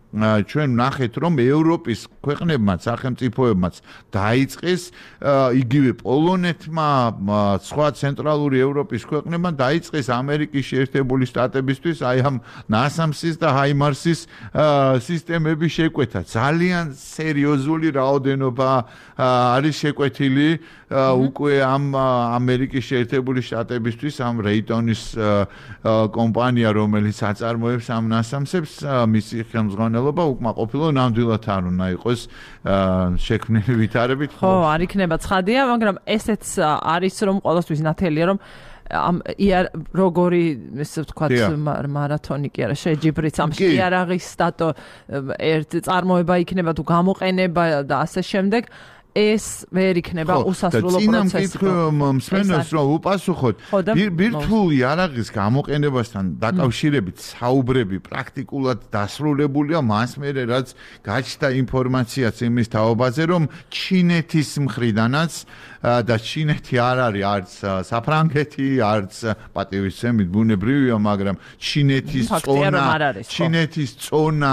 ჩვენ ვნახეთ რომ ევროპის ქვეყნებმაც სახელმწიფოებმაც დაიწყეს იგივე პოლონეთმა სხვა ცენტრალური ევროპის ქვეყნებმა დაიწყეს ამერიკის შეერთებული შტატებისთვის აი ამ ნასამსის და ჰაიმარსის სისტემების შეკვეთა ძალიან სერიოზული რაოდენობა არის შეკვეთილი უკვე ამ ამერიკის შეერთებული შტატებისთვის ამ რეიტონის კომპანია რომელიც აწარმოებს ამ ნასამსებს მისი ხელმძღვანელობა უკმაყოფილო ნამდვილად არ უნდა იყოს შექმნილი ვითარებით
ხო არ იქნება ცხადია მაგრამ ესეც არის რომ ყოველთვის ნათელია რომ ამ იარ როგორი ესე ვთქვათ მარათონი კი არა შეჯიბრიც ამ იარაღის სტატო ერთ წარმოება იქნება თუ გამოყენება და ასე შემდეგ ეს ვერ იქნება უსასრულო პროცესი.
მსმენელს რომ უპასუხოთ ბირთვული იარაღის გამოყენებასთან დაკავშირებით საუბრები პრაქტიკულად დასრულებულია მას მერე რაც გაჩნდა ინფორმაციაც იმის თაობაზე რომ ჩინეთის მხრიდანაც და ჩინეთი არ არის არც საფრანგეთი არც პატივისცემით ბუნებრივია მაგრამ ჩინეთის წონა ჩინეთის წონა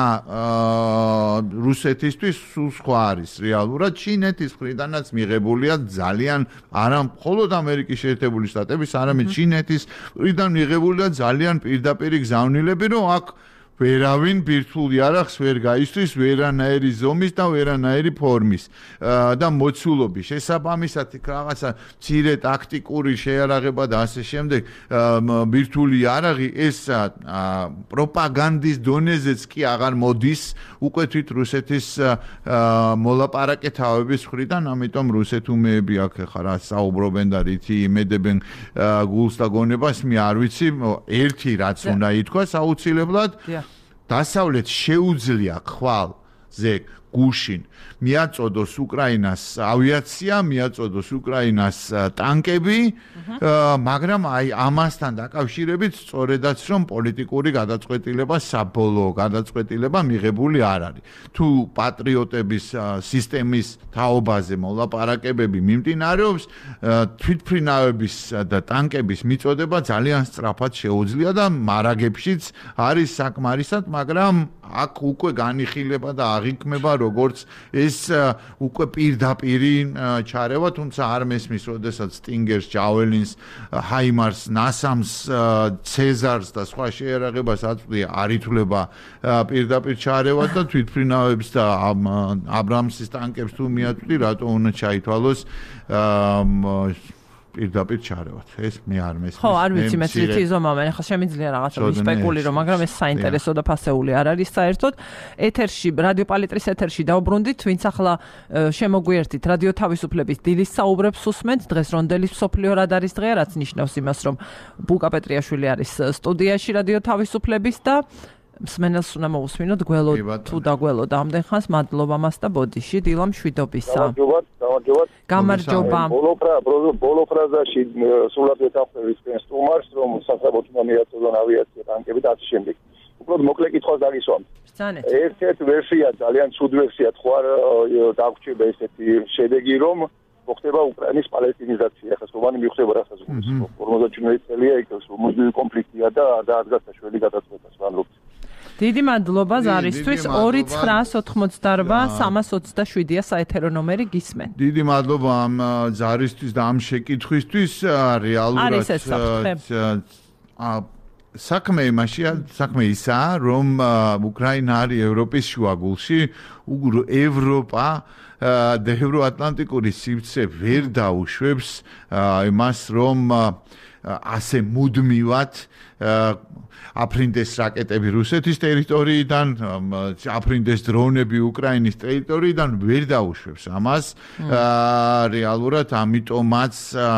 რუსეთისთვის სულ სხვა არის რეალურად ჩინეთის მხრიდანაც მიღებულია ძალიან არა მხოლოდ ამერიკის შეერთებული შტატების არამედ ჩინეთის მხრიდან მიღებულია ძალიან პირდაპირი გზავნილები რომ აქ ვერავინ ბირთვულ იარაღს ვერ გაისთვის ვერანაირი ზომის და ვერანაირი ფორმის და მოცულობის შესაბამისად რაღაცა მცირე ტაქტიკური შეიარაღება და ასე შემდეგ ბირთვული იარაღი ეს პროპაგანდის დონეზეც კი აღარ მოდის უკვე თვით რუსეთის მოლაპარაკე თავების მხრიდან ამიტომ რუსეთუმეები აქ ხარ საუბრობენ და რითი იმედებენ გულს და გონებას მე არ ვიცი ერთი რაც უნდა ითქვას აუცილებლად დასავლეთ შეუძლია ხვალზე გუშინ მიაწოდოს უკრაინას ავიაცია, მიაწოდოს უკრაინას ტანკები, მაგრამ აი ამასთან დაკავშირებით სწორედაც რომ პოლიტიკური გადაწყვეტილება საბოლოო გადაწყვეტილება მიღებული არ არის. თუ პატრიოტების სისტემის თაობაზე მოლაპარაკებები მიმდინარეობს, თვითმფრინავების და ტანკების მიწოდება ძალიან სწრაფად შეუძლია და მარაგებშიც არის საკმარისად, მაგრამ აქ უკვე განიხილება და აღიქმება როგორც ეს უკვე პირდაპირი ჩარევა, თუმცა არ მესმის, როდესაც სტინგერს, ჯაველინს, ჰაიმარს, ნასამს, ცეზარს და სხვა შეიარაღებას აწვდია, არ ითვლება პირდაპირ ჩარევა და თვითმფრინავებს და აბრამსის ტანკებს თუ მიაწვდი, რატო უნდა ჩაითვალოს პირდაპირ ჩარევათ. ეს მე არ მესმის.
ხო, არ ვიცი მეც რითი ზომა, მე ხა შემიძლია რაღაცა სპეკულირო, მაგრამ ეს საინტერესო და ფასეული არ არის საერთოდ. ეთერში, რადიო პალიტრის ეთერში დაუბრუნდით, ვინც ახლა შემოგვიერთით რადიო თავისუფლების დილის საუბრებს უსმენთ, დღეს რონდელის მსოფლიო რადარის დღეა, რაც ნიშნავს იმას, რომ ბუკა პეტრიაშვილი არის სტუდიაში რადიო თავისუფლების და მსმენელს უნდა მოусმინოთ გველო თუ დაგველოდა ამდენ ხანს მადლობა მას და ბოდიში დილა მშვიდობისა.
გამარჯობათ,
გამარჯობა.
ბოლო ფრაზაში სულად ვეთანხმები თქვენ სტუმარს, რომ სასწრაფოდ უნდა მიაწოდონ ავიაცია, ტანკები და ასე შემდეგ. უბრალოდ მოკლე კითხვას დაგისვამთ.
ბრძანეთ.
ერთ-ერთ ვერსია, ძალიან ცუდ ვერსია თქვა დაგვრჩება ესეთი შედეგი, რომ მოხდება უკრაინის პალესტინიზაცია, ხა სულანი მიხვდება რასაც გულისხმობ. ორმოცდაშვიდი წელია იქ მუდმივი კონფლიქტია და დაადგა შველი გადაწყვეტას ვამბობთ.
დიდი მადლობა ზარისთვის ორი ცხრა ოთხმოცდარბა სამას ოცდაშვიდია საეთერო ნომერი გისმენ.
დიდი მადლობა ამ ზარისთვის და ამ შეკითხვისთვის რეალურად საქმე იმაშია, საქმე ისაა, რომ უკრაინა არის ევროპის შუაგულში, ევროპა და ევროატლანტიკური სივრცე ვერ დაუშვებს იმას, რომ ასე მუდმივად აფრინდეს რაკეტები რუსეთის ტერიტორიიდან, აფრინდეს დრონები უკრაინის ტერიტორიიდან ვერ დაუშვებს ამას რეალურად, ამიტომაც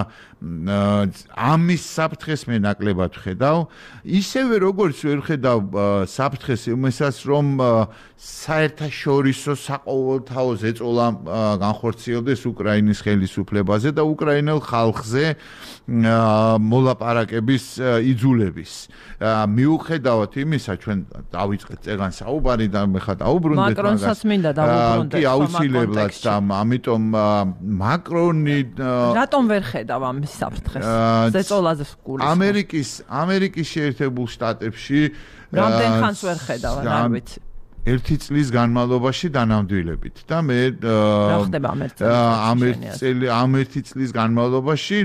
ამის საფრთხეს მე ნაკლებად ვხედავ. ისევე როგორც ვერ ვხედავ საფრთხეს იმისას, რომ საერთაშორისო საყოველთაო ზეწოლა განხორციელდეს უკრაინის ხელისუფლებაზე და უკრაინელ ხალხზე მოლაპარაკების იძულების. მიუხედავად იმისა, ჩვენ დავიწყეთ წეგან საუბარი და მე ხა დაუბრუნდეთ
მაგას. მაკრონსაც მინდა დაუბრუნდეთ.
კი, აუცილებლად და ამიტომ მაკრონი
რატომ ვერ ხედავ ამ საფრთხეს? ზეწოლაზე გულისხმობ.
ამერიკის ამერიკის შეერთებულ შტატებში
რამდენ ხანს ვერ ხედავ, არ ვიცი.
ერთი წლის განმავლობაში დანამდვილებით და მე
რა ხდება ამ
ერთი წლის განმავლობაში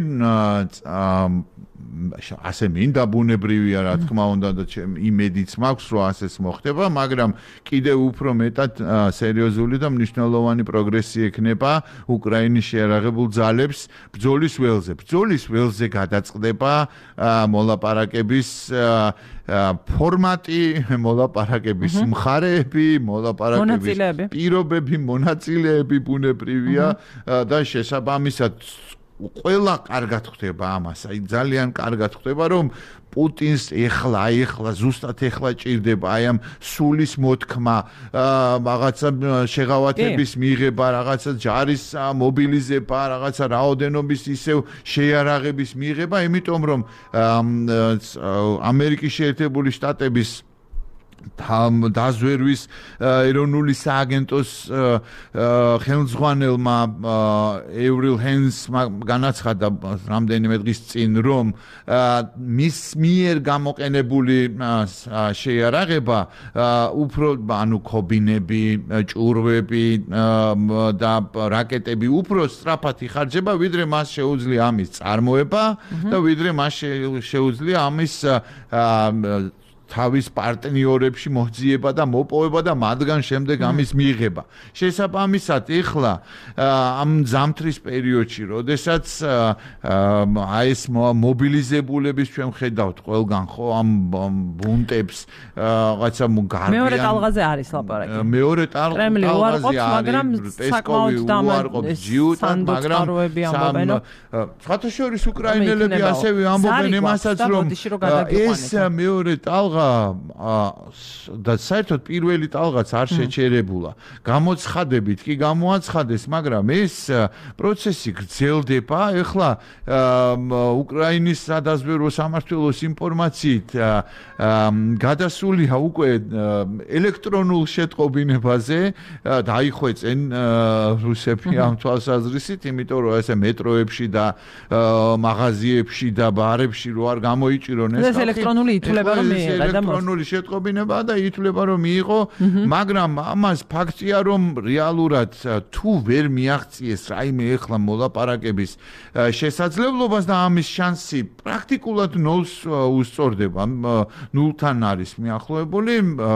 ასე მინდა ბუნებრივია რა თქმა უნდა და იმედიც მაქვს რომ ასეც მოხდება, მაგრამ კიდევ უფრო მეტად სერიოზული და მნიშვნელოვანი პროგრესი ექნება უკრაინის შეიარაღებულ ძალებს ბრძოლის ველზე. ბრძოლის ველზე გადაწყდება მოლაპარაკების ფორმატი, მოლაპარაკების მხარეები, მოლაპარაკების პირობები, მონაწილეები ბუნებრივია და შესაბამისად ყველა კარგად ხდება ამას. აი ძალიან კარგად ხდება რომ პუტინს ეხლა, ეხლა ზუსტად ეხლა ჭირდება აი ამ სულის მოთქმა, რაღაცა შეღავათების მიღება, რაღაცა ჯარის მობილიზება, რაღაცა რაოდენობის ისევ შეიარაღების მიღება, იმიტომ რომ ამერიკის შეერთებული შტატების დაზვერვის ეროვნული სააგენტოს ხელმძღვანელმა ევრილ ჰენსმა განაცხადა რამდენიმე დღის წინ, რომ მის მიერ გამოყენებული შეიარაღება უფრო ანუ ქობინები, ჭურვები და რაკეტები უფრო სწრაფად იხარჯება, ვიდრე მას შეუძლია ამის წარმოება და ვიდრე მას შეუძლია ამის თავის პარტნიორებში მოძიება და მოპოვება და მათგან შემდეგ ამის მიღება. შესაბამისად, ეხლა ამ ზამთრის პერიოდში, როდესაც აი ეს მობილიზებულების ჩვენ ხედავთ ყველგან ხო ამ ბუნტებს, რაღაცა გარბიან.
მეორე ტალღაზე არის ლაპარაკი.
მეორე ტალღაზე არის,
მაგრამ
პესკოვი უარყოფს ჯიუტად, მაგრამ სხვათა შორის უკრაინელები ასევე ამბობენ იმასაც, რომ ეს მეორე ტალღა და საერთოდ პირველი ტალღაც არ შეჩერებულა. გამოცხადებით კი გამოაცხადეს, მაგრამ ეს პროცესი გრძელდება. ეხლა უკრაინის სადაზვერვო სამმართველოს ინფორმაციით გადასულია უკვე ელექტრონულ შეტყობინებაზე, დაიხვეწენ რუსები ამ თვალსაზრისით, იმიტომ რომ ესე მეტროებში და მაღაზიებში და ბარებში რო არ გამოიჭირონ ეს
ელექტრონული ითვლება რომ
ელექტრონული შეტყობინება და ითვლება რომ მიიღო, მაგრამ ამას ფაქტია რომ რეალურად თუ ვერ მიაღწიეს რაიმე ეხლა მოლაპარაკების შესაძლებლობას და ამის შანსი პრაქტიკულად ნულს უსწორდება, ნულთან არის მიახლოებული,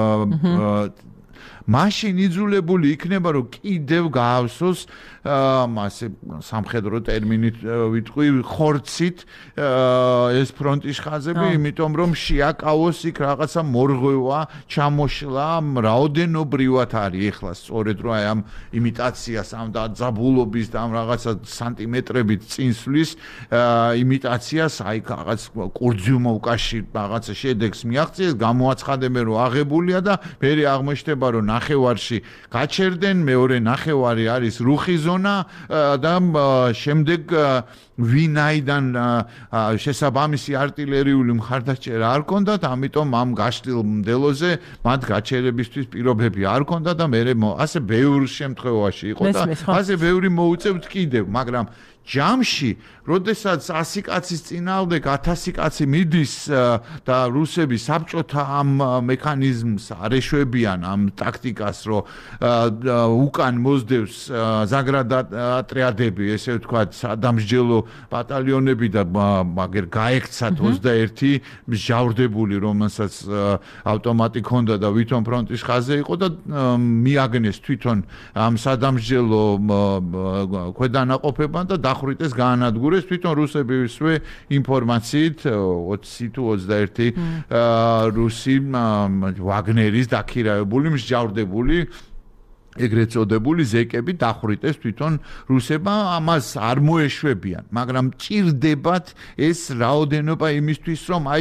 მაშინ იძულებული იქნება რომ კიდევ გაავსოს ასე სამხედრო ტერმინით ვიტყვი ხორცით ეს ფრონტის ხაზები, იმიტომ რომ შეაკავოს იქ რაღაცა მორღვევა, ჩამოშლა, რაოდენობრივად არის ეხლა სწორედ რომ აი ამ იმიტაციას ამ დაძაბულობის და ამ რაღაცა სანტიმეტრებით წინსვლის იმიტაციას აი რაღაც კურძუმოვკაში რაღაცა შედეგს მიაღწიეს, გამოაცხადებენ რომ აღებულია და მერე აღმოჩნდება რომ ნახევარში გაჩერდნენ, მეორე ნახევარი არის რუხი ზონა და შემდეგ ვინაიდან შესაბამისი არტილერიული მხარდაჭერა არ ჰქონდათ, ამიტომ ამ გაშლილ მდელოზე მათ გაჩერებისთვის პირობები არ ჰქონდათ და მე ასე ბევრ შემთხვევაში იყო და ასე ბევრი მოუწევთ კიდევ, მაგრამ ჯამში, როდესაც ასი კაცის წინააღმდეგ ათასი კაცი მიდის და რუსები საბჭოთა ამ მექანიზმს არ ეშვებიან, ამ ტაქტიკას, რომ უკან მოსდევს ზაგრადატრიადები, ესე ვთქვათ, სადამსჯელო ბატალიონები და მაგერ გაექცათ ოცდაერთი მსჯავრდებული, რომელსაც ავტომატი ჰქონდა და ვითომ ფრონტის ხაზზე იყო და მიაგნეს თვითონ ამ სადამსჯელო ქვედანაყოფებთან და დახრიტეს გაანადგურეს თვითონ რუსებისვე ინფორმაციით ოცი თუ ოცდაერთი რუსი ვაგნერის დაქირავებული მსჯავრდებული ეგრეთ წოდებული ზეკები დახრიტეს თვითონ რუსებმა, ამას არ მოეშვებიან, მაგრამ ჭირდებათ ეს რაოდენობა იმისთვის, რომ აი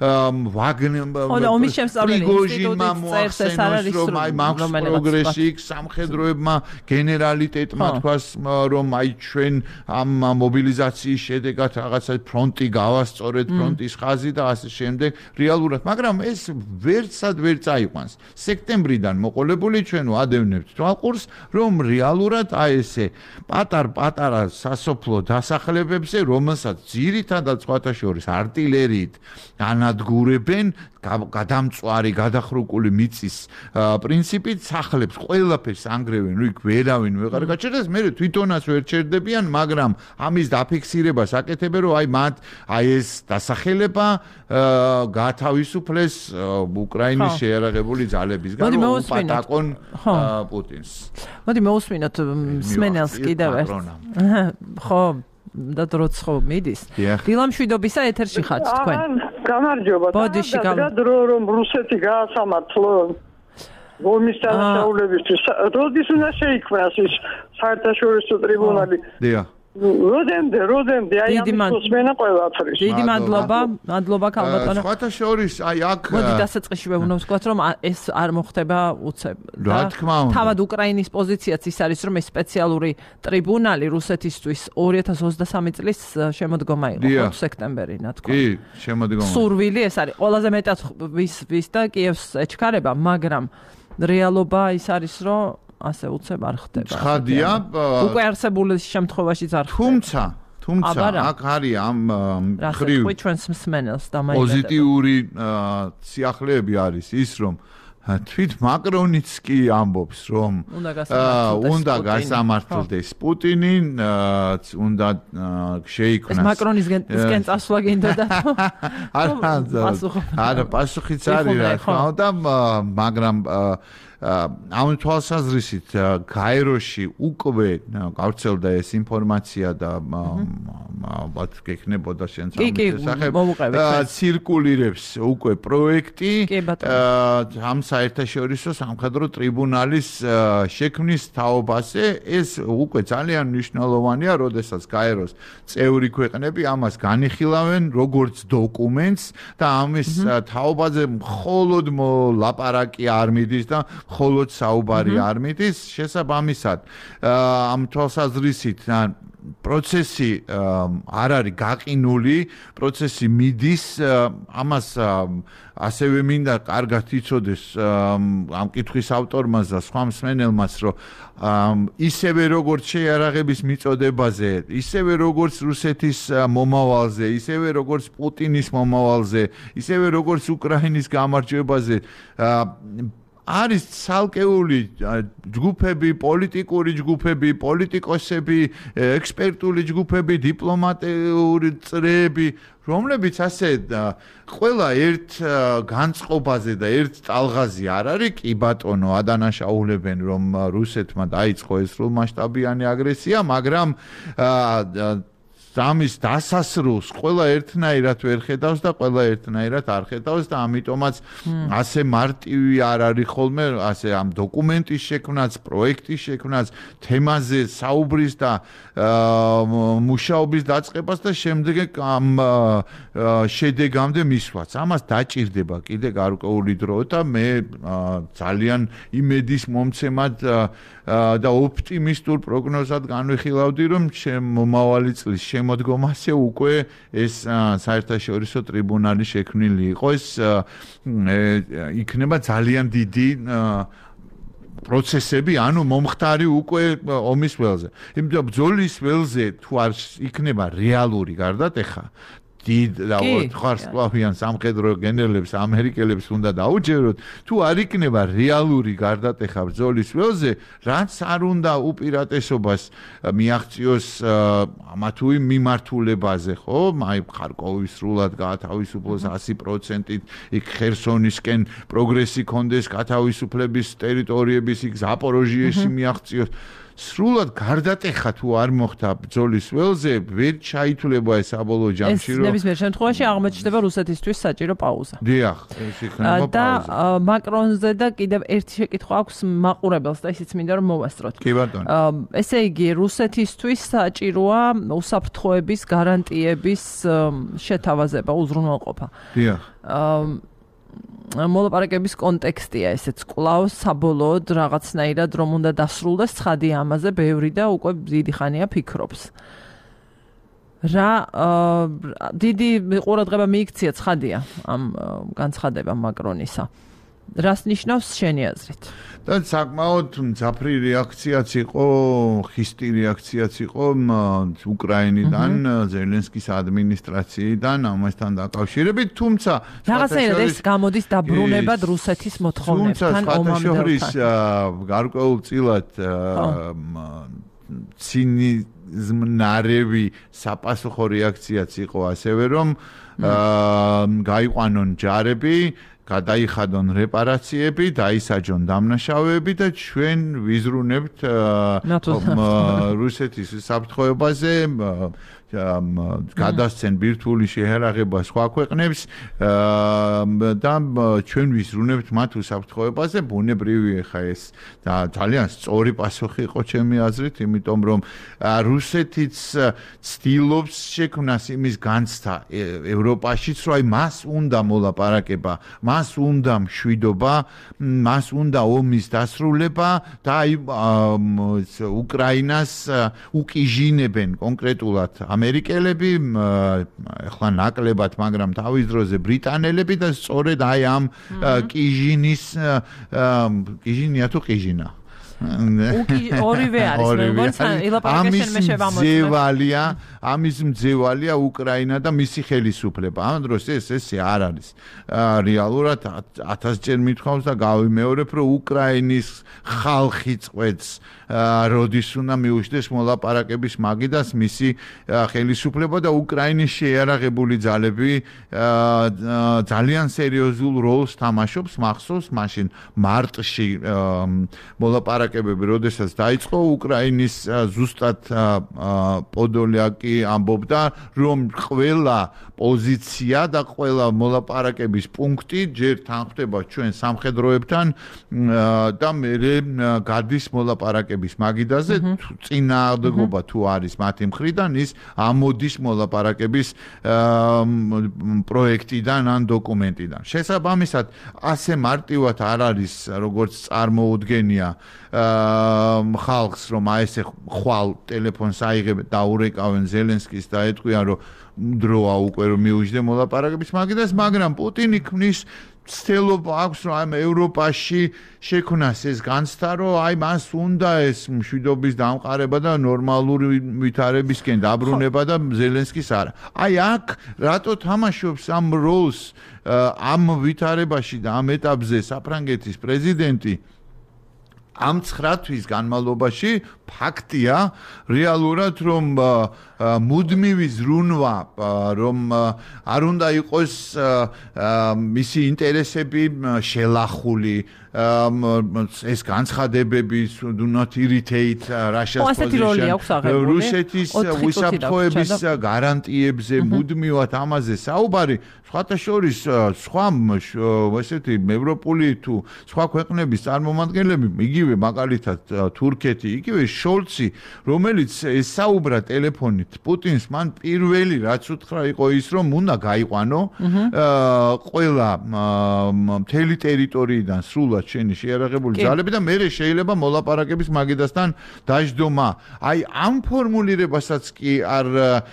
პრიგოჟინმა მოახსენოს, რომ აი მაქვს პროგრესი, სამხედროებმა გენერალიტეტმა თქვას, რომ აი ჩვენ ამ მობილიზაციის შედეგად რაღაცა ფრონტი გავასწორეთ, ფრონტის ხაზი და ასე შემდეგ, რეალურად, მაგრამ ეს ვერცად ვერ წაიყვანს. სექტემბრიდან მოყოლებული ჩვენ ვადევნებთ თვალყურს, რომ რეალურად აი ესე პატარ-პატარა სასოფლო დასახლებებზე, რომელსაც ძირითადად სხვათა შორის არტილერიით ანადგურებენ, გადამწვარი, გადახრუკული მიწის პრინციპით სახლებს ყველაფერს ანგრევენ, რომ იქ ვერავინ ვეღარ გაჩერდეს, მე თვითონაც ვერ ჩერდებიან, მაგრამ ამის დაფიქსირებას აკეთებენ, რომ აი მათ აი ეს დასახელება გაათავისუფლეს უკრაინის შეიარაღებული ძალებისგან, რომ უპატაკონ პუტინს.
მოდი მოვუსმინოთ სმენელს კიდევ ერთ. ხო, და დროც ხო მიდის. დილამშვიდობისა ეთერში ხართ თქვენ.
გამარჯობა.
ბოდიში
რა დრო რომ რუსეთი გაასამართლო ომის დანაშაულებისთვის. როდის უნდა შეიქმნას ის საერთაშორისო ტრიბუნალი?
დიახ.
როდემდე, როდემდე, აი ამის მένα ყველაფრის.
დიდი მადლობა, მადლობა ქალბატონო.
სხვათა შორის, აი აქ
მოდი დასაწყისში ვეუბნო ვთქვათ, რომ ეს არ მოხდება უცებ.
რა თქმა უნდა.
თავად უკრაინის პოზიციაც ის არის, რომ ეს სპეციალური ტრიბუნალი რუსეთისთვის ორი ათას ოცდასამი წლის შემოდგომა იყო, სექტემბერი, ნათქვა.
კი, შემოდგომა.
სურვილი ეს არის. ყველაზე მეტად ვის ვის და კიევს ეჩქარება, მაგრამ რეალობა ის არის, რომ ასე უცებ არ ხდება.
ცხადია,
უკვე არსებული შემთხვევაში არ ხდება.
თუმცა, თუმცა აქ არის ამ ხრივ პოზიტიური სიახლეები არის ის, რომ თვით მაკრონიც კი ამბობს, რომ უნდა გასამართლდეს პუტინი, უნდა შეიქმნას.
ეს მაკრონისგან წასვლა გინდოდა?
არა, პასუხიც არის რა თქმა უნდა, მაგრამ ამ თვალსაზრისით გაეროში უკვე გავრცელდა ეს ინფორმაცია და ალბათ გექნებოდა შენც ამის შესახებ ცირკულირებს უკვე პროექტი ამ საერთაშორისო სამხედრო ტრიბუნალის შექმნის თაობაზე. ეს უკვე ძალიან მნიშვნელოვანია, როდესაც გაეროს წევრი ქვეყნები ამას განიხილავენ როგორც დოკუმენტს და ამის თაობაზე მხოლოდ ლაპარაკი არ მიდის და მხოლოდ საუბარი არ მიდის. შესაბამისად, ამ თვალსაზრისით პროცესი არ არის გაყინული, პროცესი მიდის, ამას ასევე მინდა კარგად იცოდეს ამ კითხვის ავტორმაც და სხვა მსმენელმაც, რომ ისევე როგორც შეიარაღების მიწოდებაზე, ისევე როგორც რუსეთის მომავალზე, ისევე როგორც პუტინის მომავალზე, ისევე როგორც უკრაინის გამარჯვებაზე არის ცალკეული ჯგუფები, პოლიტიკური ჯგუფები, პოლიტიკოსები, ექსპერტული ჯგუფები, დიპლომატიური წრეები, რომლებიც ასე ყველა ერთ განწყობაზე და ერთ ტალღაზე არ არის, კი ბატონო, ადანაშაულებენ, რომ რუსეთმა დაიწყო ეს სრულმასშტაბიანი აგრესია, მაგრამ ამის დასასრულს ყველა ერთნაირად ვერ ხედავს და ყველა ერთნაირად არ ხედავს და ამიტომაც ასე მარტივი არ არის ხოლმე ასე ამ დოკუმენტის შექმნაც, პროექტის შექმნაც, თემაზე საუბრის და მუშაობის დაწყებას და შემდეგ ამ შედეგამდე მისვლაც. ამას დაჭირდება კიდე გარკვეული დრო და მე ძალიან იმედის მომცემად და ოპტიმისტურ პროგნოზად განვიხილავდი, რომ მომავალი წლის შემოდგომაზე უკვე ეს საერთაშორისო ტრიბუნალი შექმნილი იყო. ეს იქნება ძალიან დიდი პროცესები, ანუ მომხდარი უკვე ომის ველზე. იმიტომ ბრძოლის ველზე თუ არ იქნება რეალური გარდატეხა, დიდ და ხარსკლავიან სამხედრო გენერლებს, ამერიკელებს უნდა დაუჯეროთ, თუ არ იქნება რეალური გარდატეხა ბრძოლის ველზე, რაც არ უნდა უპირატესობას მიაღწიოს ამა თუ იმ მიმართულებაზე, ხო? აი ხარკოვის სრულად გაათავისუფლოს ასი პროცენტით, იქ ხერსონისკენ პროგრესი კონდეს გათავისუფლების ტერიტორიების, იქ ზაპოროჟიეში მიაღწიოს. სრულად გარდატეხა თუ არ მოხდა ბრძოლის ველზე, ვერ ჩაითვლება ეს საბოლოო ჯამში,
რომ ეს ნებისმიერ შემთხვევაში აღმოჩნდება რუსეთისთვის საჭირო პაუზა.
დიახ, ეს იქნება პაუზა.
და მაკრონზე და კიდევ ერთი შეკითხვა აქვს მაყურებელს და ისიც მინდა რომ მოვასწროთ.
კი ბატონო.
ესე იგი, რუსეთისთვის საჭიროა უსაფრთხოების გარანტიების შეთავაზება, უზრუნველყოფა.
დიახ.
მოლაპარაკების კონტექსტია ესეც კვლავ საბოლოოდ რაღაცნაირად რომ უნდა დასრულდეს ცხადია ამაზე ბევრი და უკვე დიდი ხანია ფიქრობს. რა დიდი ყურადღება მიიქცია ცხადია ამ განცხადებამ მაკრონისა. რას ნიშნავს შენი აზრით?
და საკმაოდ მძაფრი რეაქციაც იყო, ხისტი რეაქციაც იყო უკრაინიდან, ზელენსკის ადმინისტრაციიდან ამასთან დაკავშირებით, თუმცა
რაღაცნაირად ეს გამოდის დაბრუნებად რუსეთის მოთხოვნებთან ომამდელთან.
გარკვეულწილად ცინიზმნარევი საპასუხო რეაქციაც იყო ასევე, რომ გაიყვანონ ჯარები, გადაიხადონ რეპარაციები, დაისაჯონ დამნაშავეები და ჩვენ ვიზრუნებთ რუსეთის საფრთხეებაზე, გადასცენ ბირთვული შეჰერაღება სხვა ქვეყნებს და ჩვენ ვიზრუნებთ მათ უსაფრთხოებაზე, ბუნებრივია ხა ეს და ძალიან სწორი პასუხი იყო ჩემი აზრით, იმიტომ რომ რუსეთიც ცდილობს შექმნას იმის განცდა ევროპაშიც, რომ აი მას უნდა მოლაპარაკება, მას უნდა მშვიდობა, მას უნდა ომის დასრულება და აი უკრაინას უკიჟინებენ კონკრეტულად ამერიკელები, ახლა ნაკლებად, მაგრამ თავის დროზე ბრიტანელები და სწორედ აი ამ კიჟინის კიჟინია თუ ყიჟინა
ორივე არის, როგორც ილაპარაკებენ მე შევამოწმე.
ამის მძევალია უკრაინა და მისი ხელისუფლება. ამ დროს ეს ესე არ არის. რეალურად ათასჯერ მithავს და გავიმეორებ, რომ უკრაინის ხალხი წყვეტს როდის უნდა მიუშვდეს მოლაპარაკების მაგიდას მისი ხელისუფლება და უკრაინის შეიარაღებული ძალები ძალიან სერიოზულ როლს თამაშობს, მახსოვს მაშინ მარტში მოლაპარაკებები როდესაც დაიწყო უკრაინის ზუსტად პოდოლიაკი ამბობდა, რომ ყველა პოზიცია და ყველა მოლაპარაკების პუნქტი ჯერ თანხდება ჩვენ სამხედროებთან და მერე გადის მოლაპარაკების მაგიდაზე, წინააღმდეგობა თუ არის მათი მხრიდან, ის ამოდის მოლაპარაკების პროექტიდან ან დოკუმენტიდან. შესაბამისად, ასე მარტივად არ არის, როგორც წარმოუდგენია ხალხს, რომ აი ესე ხვალ ტელეფონს აიღებენ და ურეკავენ ზელენსკის და ეთქვიან, რომ დროა უკვე რომ მიუჯდე მოლაპარაკების მაგიდას, მაგრამ პუტინი ქმნის ცდილობა აქვს, რომ აი ევროპაში შექმნას ეს განცდა, რომ აი მას უნდა ეს მშვიდობის დამყარება და ნორმალური ვითარებისკენ დაბრუნება და ზელენსკის არა. აი აქ რატო თამაშობს ამ როლს ამ ვითარებაში და ამ ეტაპზე საფრანგეთის პრეზიდენტი ამ ცხრა თვის განმავლობაში ფაქტია რეალურად რომ მუდმივი ზრუნვა რომ არ უნდა იყოს მისი ინტერესები შელახული ეს განცხადებები do not irritate Russia's position რუსეთის უსაფრთხოების გარანტიებზე მუდმივად ამაზე საუბარი სხვათა შორის სხვა ესეთი ევროპული თუ სხვა ქვეყნების წარმომადგენლები იგივე მაგალითად თურქეთი იგივე შოლცი რომელიც ესაუბრა ტელეფონით პუტინს მან პირველი რაც უთხრა იყო ის რომ უნდა გაიყვანო ყველა მთელი ტერიტორიიდან სრულად შენი შეიარაღებული ძალები და მე შეიძლება მოლაპარაკების მაგიდასთან დაждდომა. აი ამ ფორმულირებასაც კი არ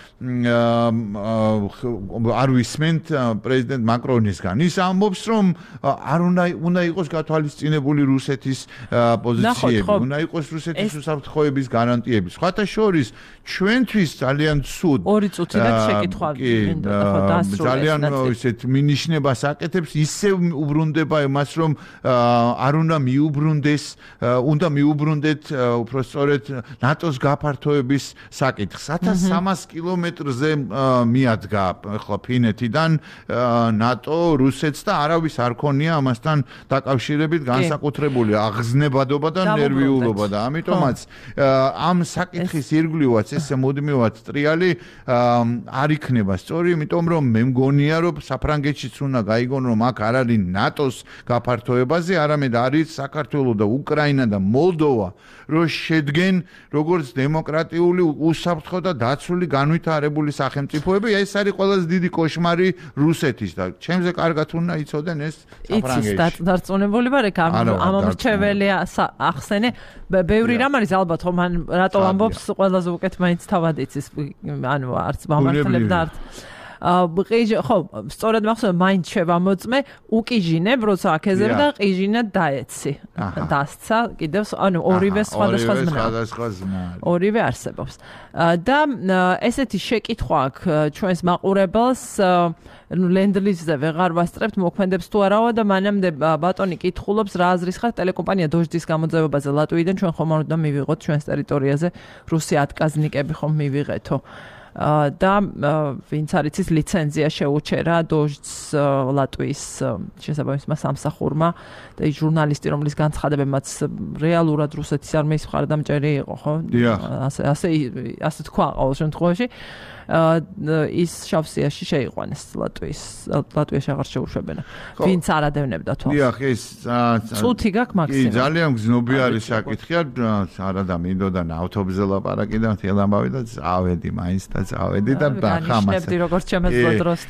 არ ვისმენთ პრეზიდენტ მაკრონისგან. ის ამბობს რომ არ უნდა უნდა იყოს გათვალისწინებული რუსეთის პოზიციები, უნდა იყოს რუსეთის უსაფრთხოების გარანტიები. სხვათა შორის ჩვენთვის ძალიან ცუდ
ორი წუთიდან შეკითხვა მინდოდა ხო დასრულდეს.
ძალიან ისეთ მინიშნებას აკეთებს, ისევ უბრუნდება იმას რომ არ უნდა მიუბრუნდეს, უნდა მიუბრუნდეთ უпростоრეთ ნატოს გაფართოების საკითხს. ათას სამას კილომეტრზე მიადგა ახლა ფინეთიდან ნატო რუსეთს და არავის არ ქონია ამასთან დაკავშირებით განსაკუთრებული აღზნებადობა და ნერვიულობა და ამიტომაც ამ საკითხის ირგვლივაც ესე მუდმივად ტრიალი არ იქნება სწორი, იმიტომ რომ მე მგონია რომ საფრანგეთშიც უნდა გაიგონ რომ აქ არ არის ნატოს გაფართოებაზე, არამედ არის საქართველო და უკრაინა და მოლდოვა, რომ შედგენ როგორც დემოკრატიული, უსაფრთხო და დაცული განვითარებული სახელმწიფოები. ეს არის ყველაზე დიდი კოშმარი რუსეთის და ჩემზე კარგად უნდა იცოდნენ ეს საფრანგეთში.
იცის დარწმუნებული ვარ, ეგ ამ მრჩეველი ახსენე. ბევრი რამ არის ალბათ, რომ მან რატო ამბობს ყველაზე უკეთ მაინც თავად იცის, ანუ არც მომართლებ და არც ყიჟი ხო სწორად მახსოვს მაინც შევამოწმე უკიჟინებ როცა აქეზებ და ყიჟინა დაეცი დასცა კიდევ ანუ ორივე სხვადასხვა ზმნა ორივე არსებობს და ესეთი შეკითხვა აქვს ჩვენს მაყურებელს ну ленд-ლიზზე ვეღარ ვასწრებთ მოქმედებს თუ არაო და მანამდე ბატონი კითხულობს რა აზრის ხარ ტელეკომპანია დოჟდის გამოძევებაზე ლატვიიდან ჩვენ ხომ არ უნდა მივიღოთ ჩვენს ტერიტორიაზე რუსი ატკაზნიკები ხომ მივიღეთო და ვინც არის ის ლიცენზია შეუჩერა დოჟს ლატვიის შესაბამისმა სამსახურმა და ის ჟურნალისტი რომლის განცხადებებმაც რეალურად რუსეთის არმიის მხარდამჭერი იყო ხო ასე ასე ასე თქვა ყოველ შემთხვევაში ის შავსიაში შეიყვანეს ლატვიის ლატვიაში აღარ შეუშვებენა ვინც არ ადევნებდა თვალს
დიახ ეს
წუთი გაქვს მაქსიმუმ
კი ძალიან გზნობიარი საკითხია არადა მინდოდა ავტობუსზე ლაპარაკი და მთელი ამბავი და წავედი მაინც და წავედი და ხამას
ნიშნებდი როგორც შემეძლო დროს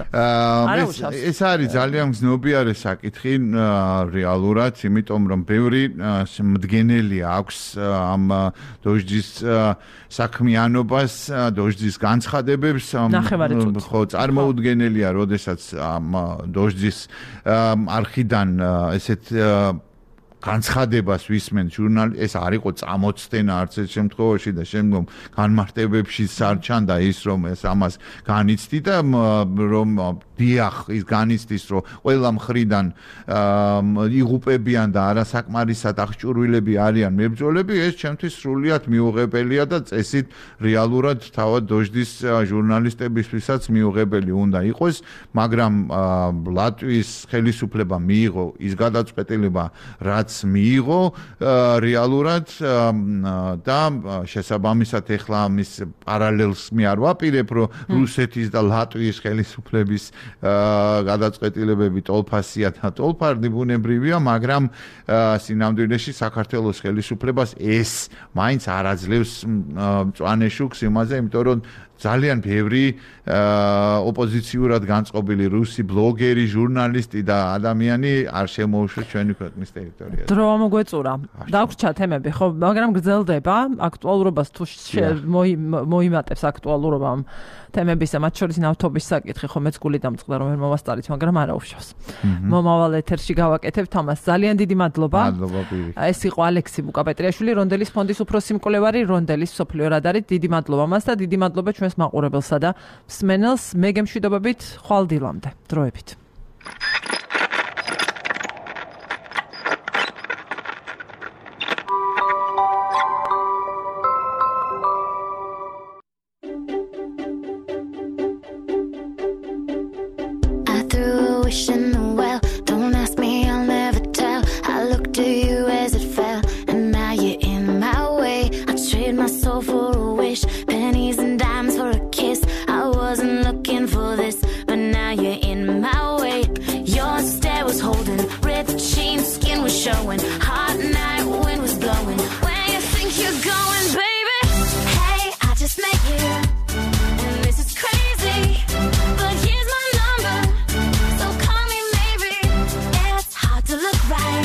და
ეს არის ძალიან გზნობიარი საკითხი რეალურად იმიტომ რომ ბევრი მდგენელი აქვს ამ დოჟდის საქმიანობას დოჟდის განცხადებებს ხო წარმოუდგენელია როდესაც ამ დოჟდის არქიდან ესეთ განცხადებას ვისმენ ჟურნალი ეს არ იყო წამოცდენა არც ერთ შემთხვევაში და შემდგომ განმარტებებში სარჩანდა ის რომ ეს ამას განიცდი და რომ დიახ ის განიცდის რომ ყველა მხრიდან იღუპებიან და არასაკმარისად აღჭურვილები არიან მებრძოლები ეს ჩემთვის სრულიად მიუღებელია და წესით რეალურად თავად დოჟდის ჟურნალისტებისთვისაც მიუღებელი უნდა იყოს მაგრამ ლატვიის ხელისუფლება მიიღო ის გადაწყვეტილება რაც მიიღო რეალურად და შესაბამისად ეხლა ამის პარალელს მე არ ვაპირებ რომ რუსეთის და ლატვიის ხელისუფლების გადაწყვეტილებები ტოლფასია და ტოლფარდი ბუნებრივია მაგრამ სინამდვილეში საქართველოს ხელისუფლებას ეს მაინც არ აძლევს მწვანე შუქს იმაზე იმიტომ რომ ძალიან ბევრი ოპოზიციურად განწყობილი რუსი ბლოგერი, ჟურნალისტი და ადამიანი არ შემოუშვა ჩვენი ქვეყნის ტერიტორიაზე.
დრო მოგვეწურა. დაგვრჩა თემები, ხო, მაგრამ გრძელდება აქტუალურობას თუ მოიმატებს აქტუალურობამ თემებისა, მათ შორის ნავთობის საკითხი, ხო მეც გული დამწყდა რომ ვერ მოვასწარით, მაგრამ არა უშავს. მომავალ ეთერში გავაკეთებთ ამას. ძალიან დიდი მადლობა.
მადლობა პირი.
ეს იყო ალექსი ბუკაპეტრიაშვილი, რონდელის ფონდის უფროსი მკვლევარი, რონდელის სოფლიო რადარით. დიდი მადლობა მას და დიდი მადლობა ჩვენს მაყურებელსა და მსმენელს. მე გემშვიდობებით ხვალ დილამდე. დროებით.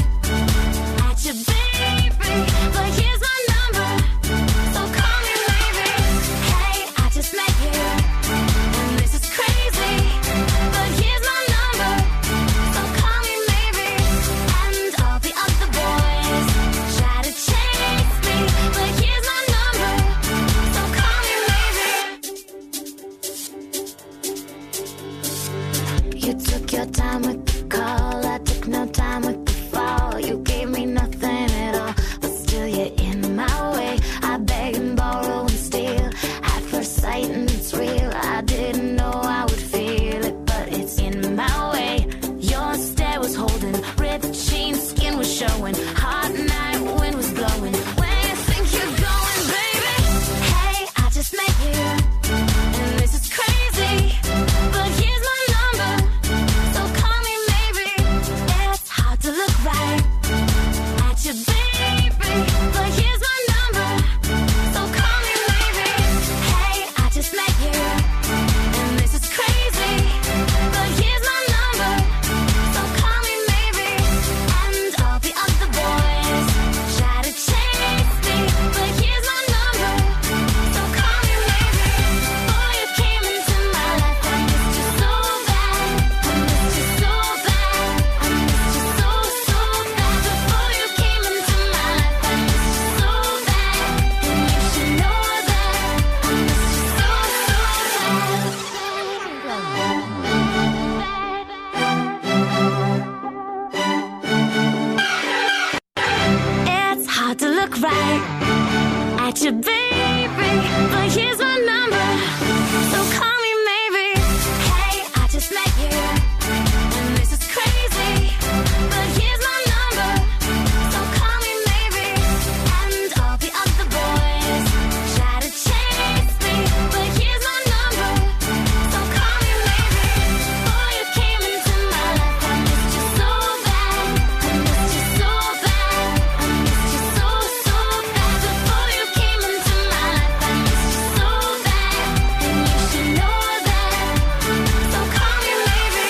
But here's my number, so call me maybe. get you, baby, but here's my number, so call me maybe. Hey, I just met you, and this is crazy, but here's my number, so call me maybe. And all the other boys try to chase me, but here's my number, so call me maybe. Before you came into my life, I missed you so bad, I missed you so bad, I missed you so, so bad. Before you came into my life, I missed you so bad, and you should know that, so call me maybe.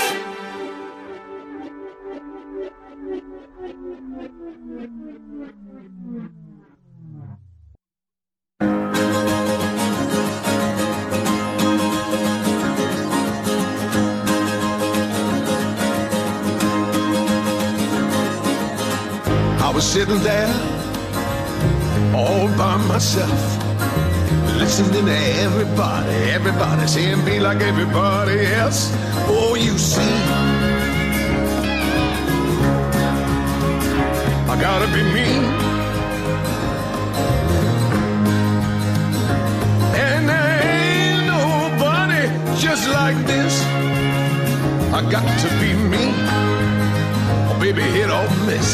I was sitting there all by myself, listening to everybody, everybody saying be like everybody else. Oh, you see, I gotta be me, and there ain't nobody just like this. I got to be me, oh baby, hit or miss.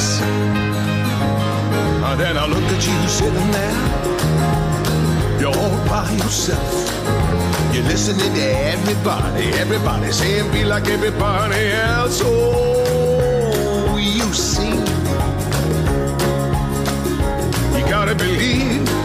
And then I look at you sitting there, you're all by yourself. You're listening to everybody, everybody saying be like everybody else. Oh, you see, you gotta believe